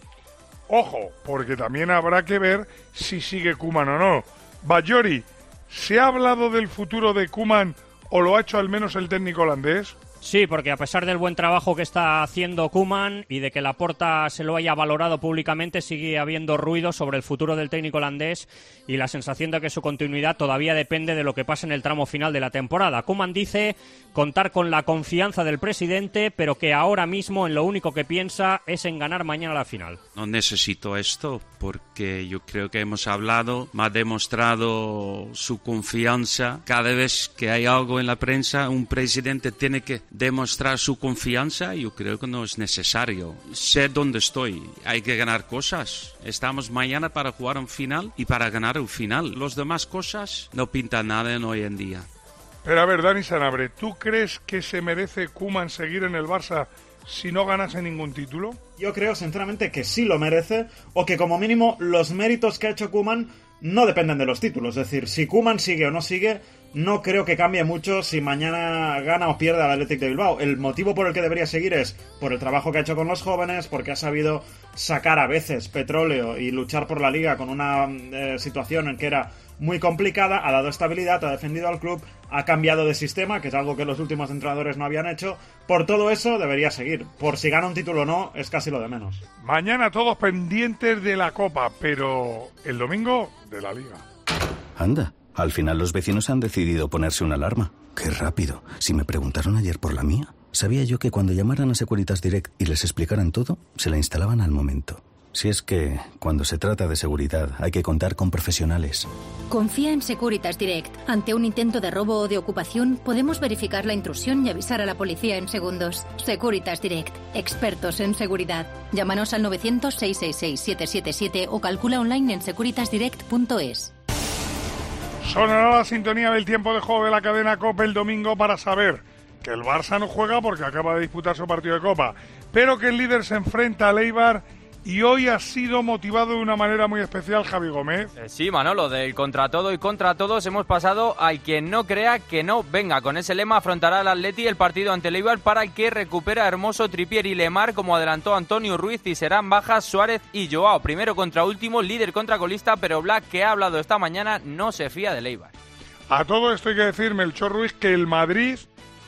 Ojo, porque también habrá que ver si sigue Koeman o no. Bajori, ¿se ha hablado del futuro de Koeman o lo ha hecho al menos el técnico holandés? Sí, porque a pesar del buen trabajo que está haciendo Koeman y de que Laporta se lo haya valorado públicamente, sigue habiendo ruido sobre el futuro del técnico holandés y la sensación de que su continuidad todavía depende de lo que pase en el tramo final de la temporada. Koeman dice contar con la confianza del presidente, pero que ahora mismo en lo único que piensa es en ganar mañana la final. No necesito esto porque yo creo que hemos hablado, me ha demostrado su confianza. Cada vez que hay algo en la prensa, un presidente tiene que demostrar su confianza. Yo creo que no es necesario. Sé dónde estoy, hay que ganar cosas. Estamos mañana para jugar un final y para ganar un final. Los demás cosas no pintan nada en hoy en día. Pero a ver, Dani Sanabria, ¿tú crees que se merece Koeman seguir en el Barça si no ganase ningún título? Yo creo sinceramente que sí lo merece, o que como mínimo los méritos que ha hecho Koeman no dependen de los títulos. Es decir, si Koeman sigue o no sigue, no creo que cambie mucho si mañana gana o pierde al Athletic de Bilbao. El motivo por el que debería seguir es por el trabajo que ha hecho con los jóvenes, porque ha sabido sacar a veces petróleo y luchar por la Liga con una eh, situación en que era muy complicada, ha dado estabilidad, ha defendido al club, ha cambiado de sistema, que es algo que los últimos entrenadores no habían hecho. Por todo eso debería seguir. Por si gana un título o no, es casi lo de menos. Mañana todos pendientes de la Copa, pero el domingo de la Liga. Anda, al final los vecinos han decidido ponerse una alarma. ¡Qué rápido! Si me preguntaron ayer por la mía, sabía yo que cuando llamaran a Securitas Direct y les explicaran todo, se la instalaban al momento. Si es que, cuando se trata de seguridad, hay que contar con profesionales. Confía en Securitas Direct. Ante un intento de robo o de ocupación, podemos verificar la intrusión y avisar a la policía en segundos. Securitas Direct. Expertos en seguridad. Llámanos al novecientos, seiscientos sesenta y seis, setecientos setenta y siete o calcula online en securitas direct punto es. Sonará la sintonía del tiempo de juego de la cadena COPE el domingo para saber que el Barça no juega porque acaba de disputar su partido de Copa, pero que el líder se enfrenta al Eibar. Y hoy ha sido motivado de una manera muy especial Javi Gómez. Eh, sí, Manolo, del contra todo y contra todos hemos pasado al quien no crea que no venga. Con ese lema afrontará el Atleti el partido ante el Eibar para el que recupera Hermoso, Trippier y Lemar, como adelantó Antonio Ruiz, y serán bajas Suárez y Joao. Primero contra último, líder contra colista, pero Black, que ha hablado esta mañana, no se fía del Eibar. A todo esto hay que decir, Melchor Ruiz, que el Madrid,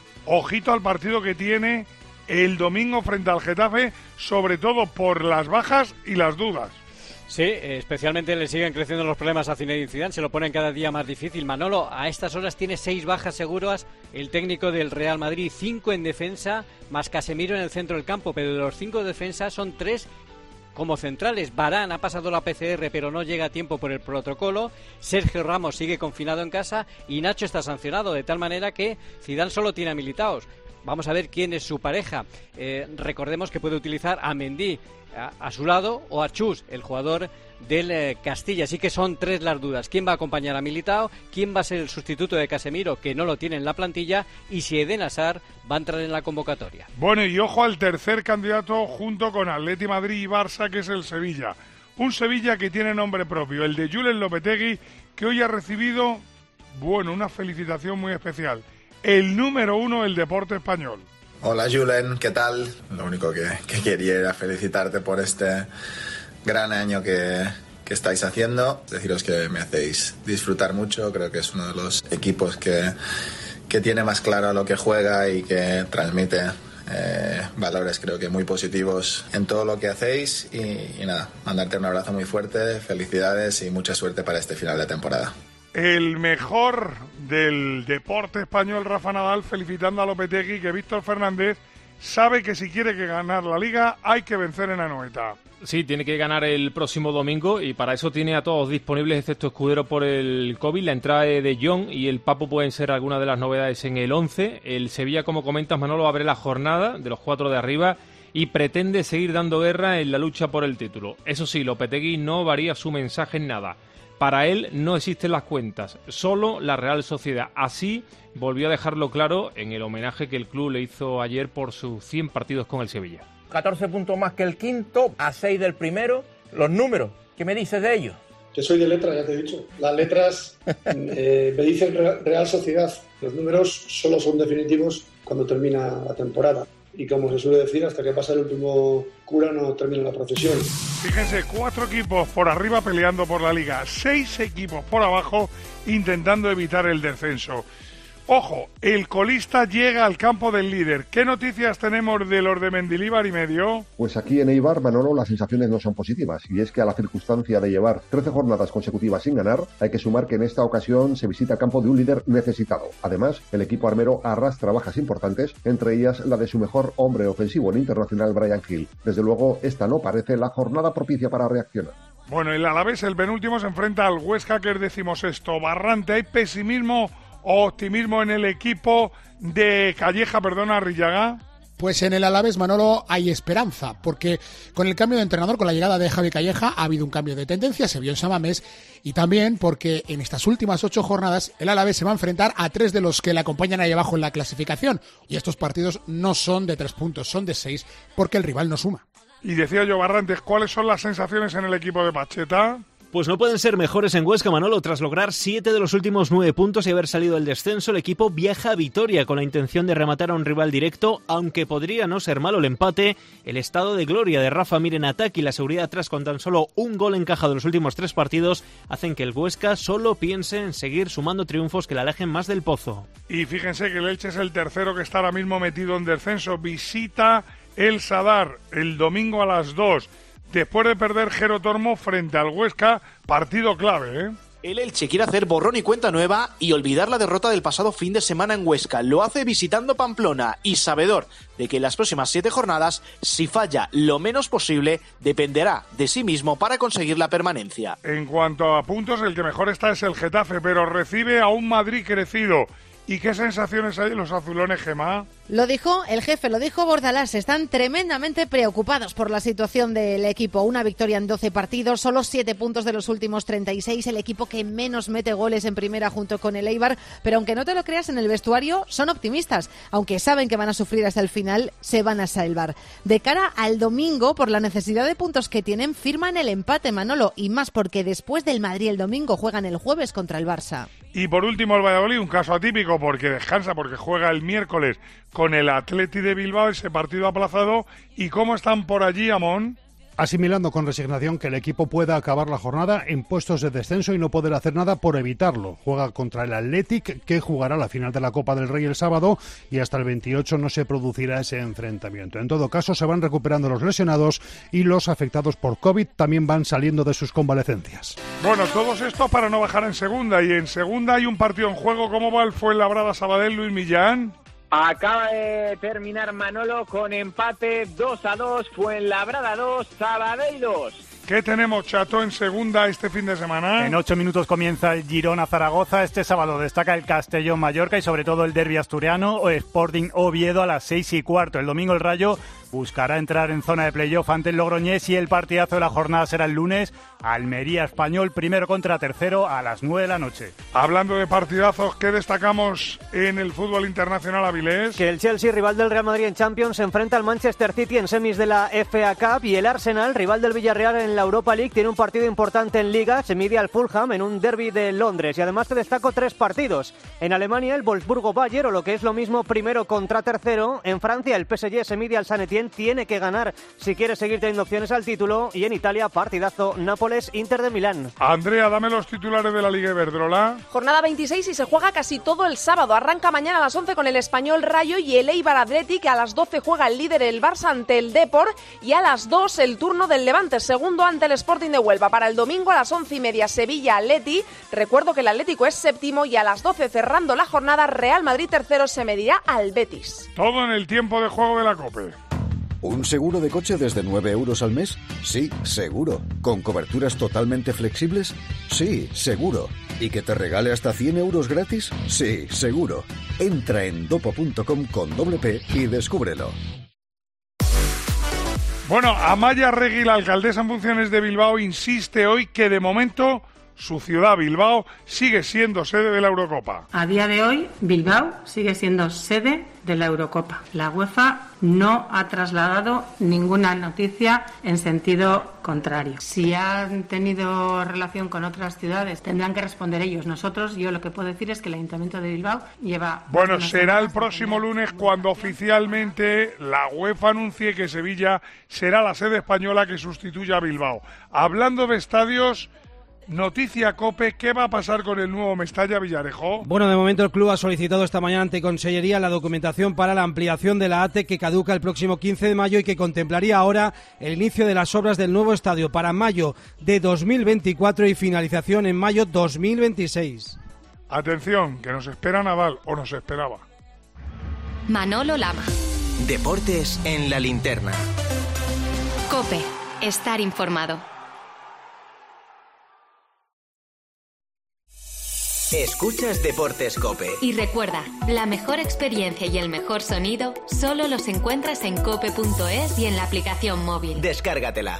ojito al partido que tiene el domingo frente al Getafe, sobre todo por las bajas y las dudas. Sí, especialmente le siguen creciendo los problemas a Zinedine Zidane, se lo ponen cada día más difícil. Manolo, a estas horas tiene seis bajas seguras el técnico del Real Madrid, cinco en defensa, más Casemiro en el centro del campo, pero de los cinco defensas son tres como centrales. Varane ha pasado la P C R pero no llega a tiempo por el protocolo, Sergio Ramos sigue confinado en casa y Nacho está sancionado, de tal manera que Zidane solo tiene habilitados. Vamos a ver quién es su pareja. Eh, recordemos que puede utilizar a Mendy a, a su lado o a Chus, el jugador del eh, Castilla. Así que son tres las dudas. ¿Quién va a acompañar a Militao? ¿Quién va a ser el sustituto de Casemiro, que no lo tiene en la plantilla? Y si Eden Hazard va a entrar en la convocatoria. Bueno, y ojo al tercer candidato junto con Atleti, Madrid y Barça, que es el Sevilla. Un Sevilla que tiene nombre propio, el de Julen Lopetegui, que hoy ha recibido, bueno, una felicitación muy especial. El número uno del deporte español. Hola Julen, ¿qué tal? Lo único que, que quería era felicitarte por este gran año que, que estáis haciendo. Deciros que me hacéis disfrutar mucho, creo que es uno de los equipos que, que tiene más claro lo que juega y que transmite eh, valores creo que muy positivos en todo lo que hacéis. Y, y nada, mandarte un abrazo muy fuerte, felicidades y mucha suerte para este final de temporada. El mejor del deporte español, Rafa Nadal, felicitando a Lopetegui, que Víctor Fernández sabe que si quiere que ganar la Liga hay que vencer en Anoeta. Sí, tiene que ganar el próximo domingo y para eso tiene a todos disponibles, excepto Escudero por el COVID. La entrada de De Jong y el Papo pueden ser algunas de las novedades en el once. El Sevilla, como comentas, Manolo, abre la jornada de los cuatro de arriba y pretende seguir dando guerra en la lucha por el título. Eso sí, Lopetegui no varía su mensaje en nada. Para él no existen las cuentas, solo la Real Sociedad. Así volvió a dejarlo claro en el homenaje que el club le hizo ayer por sus cien partidos con el Sevilla. catorce puntos más que el quinto, a seis del primero. Los números, ¿qué me dices de ellos? Que soy de letras, ya te he dicho. Las letras eh, me dicen Real Sociedad. Los números solo son definitivos cuando termina la temporada. Y como se suele decir, hasta que pasa el último cura no termina la procesión. Fíjense, cuatro equipos por arriba peleando por la Liga, seis equipos por abajo intentando evitar el descenso. Ojo, el colista llega al campo del líder. ¿Qué noticias tenemos de los de Mendilibar y medio? Pues aquí en Eibar, Manolo, las sensaciones no son positivas. Y es que a la circunstancia de llevar trece jornadas consecutivas sin ganar, hay que sumar que en esta ocasión se visita el campo de un líder necesitado. Además, el equipo armero arrastra bajas importantes, entre ellas la de su mejor hombre ofensivo en internacional, Bryan Gil. Desde luego, esta no parece la jornada propicia para reaccionar. Bueno, el Alavés, el penúltimo, se enfrenta al Huesca, que es decimosexto. Barrante, ¿hay pesimismo o optimismo en el equipo de Calleja, perdona, Arrillaga? Pues en el Alavés, Manolo, hay esperanza, porque con el cambio de entrenador, con la llegada de Javi Calleja, ha habido un cambio de tendencia, se vio en Samamés, y también porque en estas últimas ocho jornadas el Alavés se va a enfrentar a tres de los que le acompañan ahí abajo en la clasificación, y estos partidos no son de tres puntos, son de seis, porque el rival no suma. Y decía yo, Barrantes, ¿cuáles son las sensaciones en el equipo de Pacheta? Pues no pueden ser mejores en Huesca, Manolo. Tras lograr siete de los últimos nueve puntos y haber salido del descenso, el equipo viaja a Vitoria con la intención de rematar a un rival directo, aunque podría no ser malo el empate. El estado de gloria de Rafa Mir en ataque y la seguridad atrás con tan solo un gol encajado en los últimos tres partidos hacen que el Huesca solo piense en seguir sumando triunfos que le alejen más del pozo. Y fíjense que el Elche es el tercero que está ahora mismo metido en descenso. Visita el Sadar el domingo a las dos. Después de perder Jero Tormo frente al Huesca, partido clave, ¿eh? El Elche quiere hacer borrón y cuenta nueva y olvidar la derrota del pasado fin de semana en Huesca. Lo hace visitando Pamplona y sabedor de que en las próximas siete jornadas, si falla lo menos posible, dependerá de sí mismo para conseguir la permanencia. En cuanto a puntos, el que mejor está es el Getafe, pero recibe a un Madrid crecido. ¿Y qué sensaciones hay en los azulones, Gemma? Lo dijo el jefe, lo dijo Bordalás. Están tremendamente preocupados por la situación del equipo. Una victoria en doce partidos, solo siete puntos de los últimos treinta y seis. El equipo que menos mete goles en primera junto con el Eibar. Pero aunque no te lo creas, en el vestuario son optimistas. Aunque saben que van a sufrir hasta el final, se van a salvar. De cara al domingo, por la necesidad de puntos que tienen, firman el empate, Manolo. Y más porque después del Madrid el domingo juegan el jueves contra el Barça. Y por último el Valladolid, un caso atípico porque descansa, porque juega el miércoles con el Atleti de Bilbao, ese partido aplazado. ¿Y cómo están por allí, Amón? Asimilando con resignación que el equipo pueda acabar la jornada en puestos de descenso y no poder hacer nada por evitarlo. Juega contra el Athletic, que jugará la final de la Copa del Rey el sábado, y hasta el veintiocho no se producirá ese enfrentamiento. En todo caso, se van recuperando los lesionados y los afectados por COVID también van saliendo de sus convalecencias. Bueno, todos estos para no bajar en segunda, y en segunda hay un partido en juego. ¿Cómo va el Fuenlabrada Sabadell, Luis Millán? Acaba de terminar Manolo con empate dos a dos, Fuenlabrada dos, Sabadell dos. ¿Qué tenemos, Chato, en segunda este fin de semana? En ocho minutos comienza el Girona-Zaragoza. Este sábado destaca el Castellón-Mallorca y sobre todo el derbi asturiano o Sporting-Oviedo a las seis y cuarto. El domingo el Rayo buscará entrar en zona de playoff ante el Logroñés y el partidazo de la jornada será el lunes. Almería-Español, primero contra tercero a las nueve de la noche. Hablando de partidazos, ¿qué destacamos en el fútbol internacional, Avilés? Que el Chelsea, rival del Real Madrid en Champions, se enfrenta al Manchester City en semis de la F A Cup, y el Arsenal, rival del Villarreal en la Europa League, tiene un partido importante en Liga, se mide al Fulham en un derbi de Londres. Y además te destaco tres partidos. En Alemania, el Wolfsburgo-Bayern, o lo que es lo mismo, primero contra tercero. En Francia, el P S G se mide al Saint Etienne, tiene que ganar si quiere seguir teniendo opciones al título. Y en Italia, partidazo Nápoles-Inter de Milán. Andrea, dame los titulares de la Liga Iberdrola. Jornada veintiséis y se juega casi todo el sábado. Arranca mañana a las once con el Español Rayo y el Eibar Athletic. A las doce juega el líder el Barça ante el Depor, y a las dos el turno del Levante, segundo ante el Sporting de Huelva. Para el domingo a las once y media Sevilla Atleti. Recuerdo que el Atlético es séptimo, y a las doce cerrando la jornada Real Madrid tercero se medirá al Betis. Todo en el tiempo de juego de la COPE. ¿Un seguro de coche desde nueve euros al mes? Sí, seguro. ¿Con coberturas totalmente flexibles? Sí, seguro. ¿Y que te regale hasta cien euros gratis? Sí, seguro. Entra en dopo punto com con doble P y descúbrelo. Bueno, Amaya Regui, la alcaldesa en funciones de Bilbao, insiste hoy que de momento su ciudad, Bilbao, sigue siendo sede de la Eurocopa. A día de hoy, Bilbao sigue siendo sede de la Eurocopa. La UEFA no ha trasladado ninguna noticia en sentido contrario. Si han tenido relación con otras ciudades, tendrán que responder ellos. Nosotros, yo lo que puedo decir es que el Ayuntamiento de Bilbao lleva... Bueno, será el próximo lunes cuando oficialmente la UEFA anuncie que Sevilla será la sede española que sustituya a Bilbao. Hablando de estadios, Noticia COPE, ¿qué va a pasar con el nuevo Mestalla Villarejo? Bueno, de momento el club ha solicitado esta mañana ante Consellería la documentación para la ampliación de la A T E que caduca el próximo quince de mayo y que contemplaría ahora el inicio de las obras del nuevo estadio para mayo de dos mil veinticuatro y finalización en mayo dos mil veintiséis. Atención, que nos espera Nadal, o nos esperaba. Manolo Lama. Deportes en la linterna. COPE. Estar informado. Escuchas Deportes COPE. Y recuerda, la mejor experiencia y el mejor sonido solo los encuentras en cope punto es y en la aplicación móvil. Descárgatela.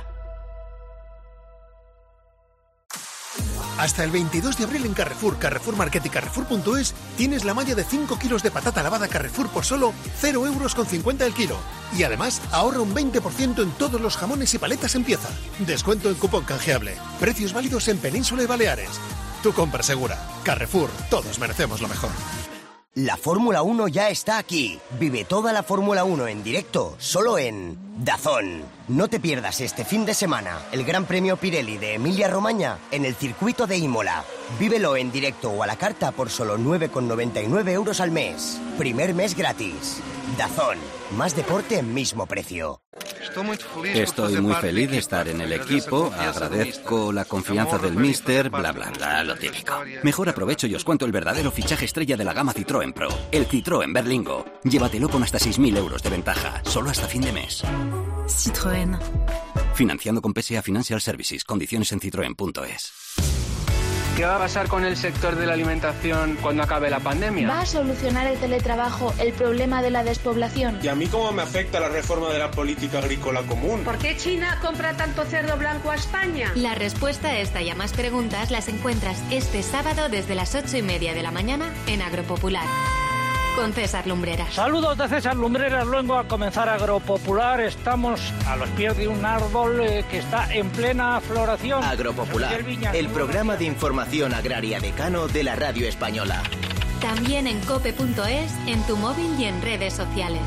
Hasta el veintidós de abril en Carrefour, Carrefour Market y Carrefour punto es tienes la malla de cinco kilos de patata lavada Carrefour por solo cero euros con cincuenta el kilo. Y además ahorra un veinte por ciento en todos los jamones y paletas en pieza. Descuento en cupón canjeable. Precios válidos en Península y Baleares. Tu compra segura. Carrefour, todos merecemos lo mejor. La Fórmula uno ya está aquí. Vive toda la Fórmula uno en directo, solo en DAZN. No te pierdas este fin de semana el Gran Premio Pirelli de Emilia-Romagna en el circuito de Imola. Vívelo en directo o a la carta por solo nueve con noventa y nueve euros al mes. Primer mes gratis. DAZN. Más deporte, mismo precio. Estoy muy feliz de estar en el equipo, agradezco la confianza del míster, bla bla bla, lo típico. Mejor aprovecho y os cuento el verdadero fichaje estrella de la gama Citroën Pro, el Citroën Berlingo. Llévatelo con hasta seis mil euros de ventaja, solo hasta fin de mes. Citroën. Financiando con P S A Financial Services, condiciones en citroen punto es. ¿Qué va a pasar con el sector de la alimentación cuando acabe la pandemia? ¿Va a solucionar el teletrabajo el problema de la despoblación? ¿Y a mí cómo me afecta la reforma de la política agrícola común? ¿Por qué China compra tanto cerdo blanco a España? La respuesta a esta y a más preguntas las encuentras este sábado desde las ocho y media de la mañana en Agropopular. Con César Lumbreras. Saludos de César Lumbreras, luego a comenzar Agropopular. Estamos a los pies de un árbol eh, que está en plena floración. Agropopular, el programa de información agraria decano de la radio española. También en cope punto es, en tu móvil y en redes sociales.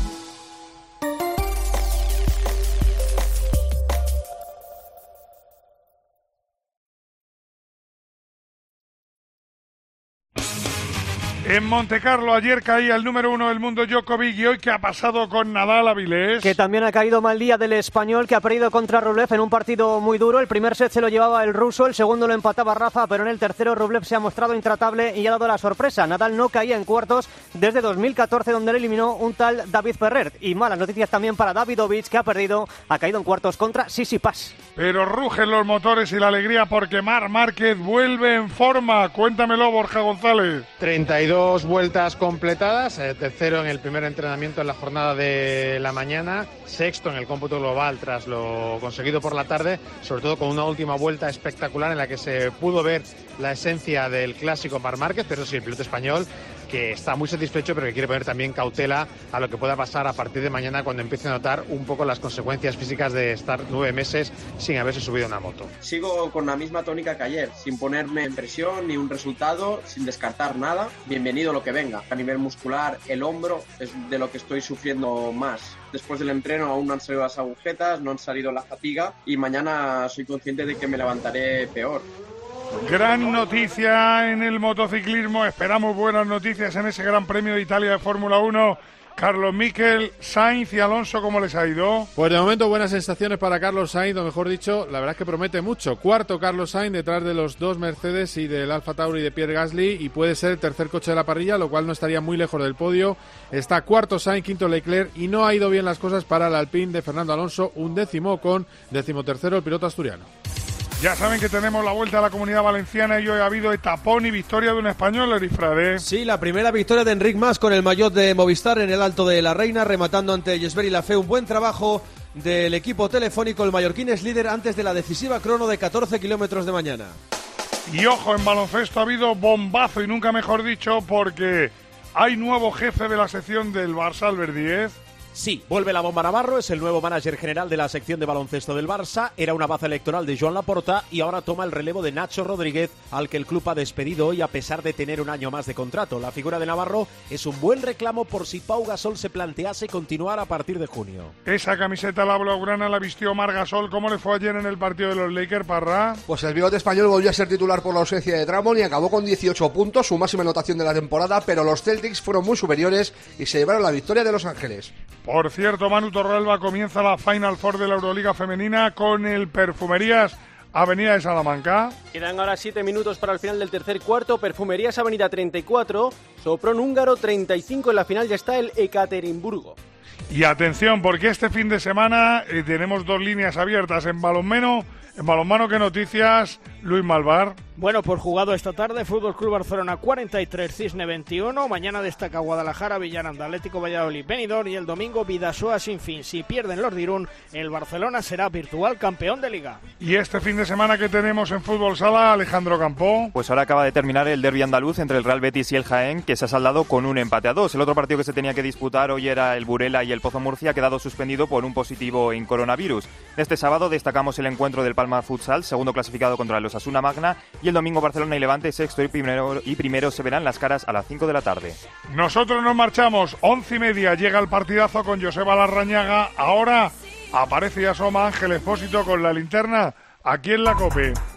En Montecarlo ayer caía el número uno del mundo Djokovic y hoy ¿qué ha pasado con Nadal, Avilés? Que también ha caído mal día del español, que ha perdido contra Rublev en un partido muy duro. El primer set se lo llevaba el ruso, el segundo lo empataba Rafa, pero en el tercero Rublev se ha mostrado intratable y ha dado la sorpresa. Nadal no caía en cuartos desde dos mil catorce, donde le eliminó un tal David Ferrer. Y malas noticias también para Davidovich, que ha perdido, ha caído en cuartos contra Tsitsipas. Pero rugen los motores y la alegría porque Marc Márquez vuelve en forma. Cuéntamelo, Borja González. treinta y dos vueltas completadas, eh, tercero en el primer entrenamiento en la jornada de la mañana, sexto en el cómputo global tras lo conseguido por la tarde, sobre todo con una última vuelta espectacular en la que se pudo ver la esencia del clásico Marc Márquez, pero sí el piloto español que está muy satisfecho, pero que quiere poner también cautela a lo que pueda pasar a partir de mañana cuando empiece a notar un poco las consecuencias físicas de estar nueve meses sin haberse subido a una moto. Sigo con la misma tónica que ayer, sin ponerme en presión ni un resultado, sin descartar nada. Bienvenido lo que venga. A nivel muscular, el hombro es de lo que estoy sufriendo más. Después del entreno aún no han salido las agujetas, no han salido la fatiga y mañana soy consciente de que me levantaré peor. Gran noticia en el motociclismo, esperamos buenas noticias en ese Gran Premio de Italia de Fórmula uno. Carlos Miquel, Sainz y Alonso, ¿cómo les ha ido? Pues de momento buenas sensaciones para Carlos Sainz, o mejor dicho, la verdad es que promete mucho. Cuarto Carlos Sainz detrás de los dos Mercedes y del Alfa Tauri de Pierre Gasly, y puede ser el tercer coche de la parrilla, lo cual no estaría muy lejos del podio. Está cuarto Sainz, quinto Leclerc, y no ha ido bien las cosas para el Alpine de Fernando Alonso, un décimo con decimotercero el piloto asturiano. Ya saben que tenemos la Vuelta a la Comunidad Valenciana y hoy ha habido etapón y victoria de un español, Erifrade. Sí, la primera victoria de Enric Mas con el maillot de Movistar en el Alto de la Reina, rematando ante Jesper y Lafeu. Un buen trabajo del equipo telefónico. El mallorquín es líder antes de la decisiva crono de catorce kilómetros de mañana. Y ojo, en baloncesto ha habido bombazo y nunca mejor dicho porque hay nuevo jefe de la sección del Barça, Albert Díez. Sí, vuelve la bomba Navarro, es el nuevo manager general de la sección de baloncesto del Barça, era una baza electoral de Joan Laporta y ahora toma el relevo de Nacho Rodríguez, al que el club ha despedido hoy a pesar de tener un año más de contrato. La figura de Navarro es un buen reclamo por si Pau Gasol se plantease continuar a partir de junio. Esa camiseta la blaugrana la vistió Marc Gasol. ¿Cómo le fue ayer en el partido de los Lakers, Parra? Pues el bigote español volvió a ser titular por la ausencia de Drummond y acabó con dieciocho puntos, su máxima anotación de la temporada, pero los Celtics fueron muy superiores y se llevaron la victoria de Los Ángeles. Por cierto, Manu Torralba, comienza la Final Four de la Euroliga femenina con el Perfumerías Avenida de Salamanca. Quedan ahora siete minutos para el final del tercer cuarto. Perfumerías Avenida treinta y cuatro, Sopron Húngaro treinta y cinco. En la final ya está el Ekaterimburgo. Y atención, porque este fin de semana eh, tenemos dos líneas abiertas en balonmano. En balonmano, ¿qué noticias, Luis Malvar? Bueno, por jugado esta tarde, Fútbol Club Barcelona cuarenta y tres, Cisne veintiuno. Mañana destaca Guadalajara, Villaranda, Atlético Valladolid, Benidorm y el domingo Bidasoa Sinfín. Si pierden los de Irún, el Barcelona será virtual campeón de Liga. Y este fin de semana que tenemos en Fútbol Sala, Alejandro Campó. Pues ahora acaba de terminar el derbi andaluz entre el Real Betis y el Jaén, que se ha saldado con un empate a dos. El otro partido que se tenía que disputar hoy era el Burela y el Pozo Murcia, ha quedado suspendido por un positivo en coronavirus. Este sábado destacamos el encuentro del Palma Futsal, segundo clasificado contra el Osasuna Magna, y el domingo Barcelona y Levante, sexto y primero, y primero se verán las caras a las cinco de la tarde. Nosotros nos marchamos, once y media, llega el partidazo con Joseba Larrañaga. Ahora aparece y asoma Ángel Expósito con la linterna aquí en la COPE.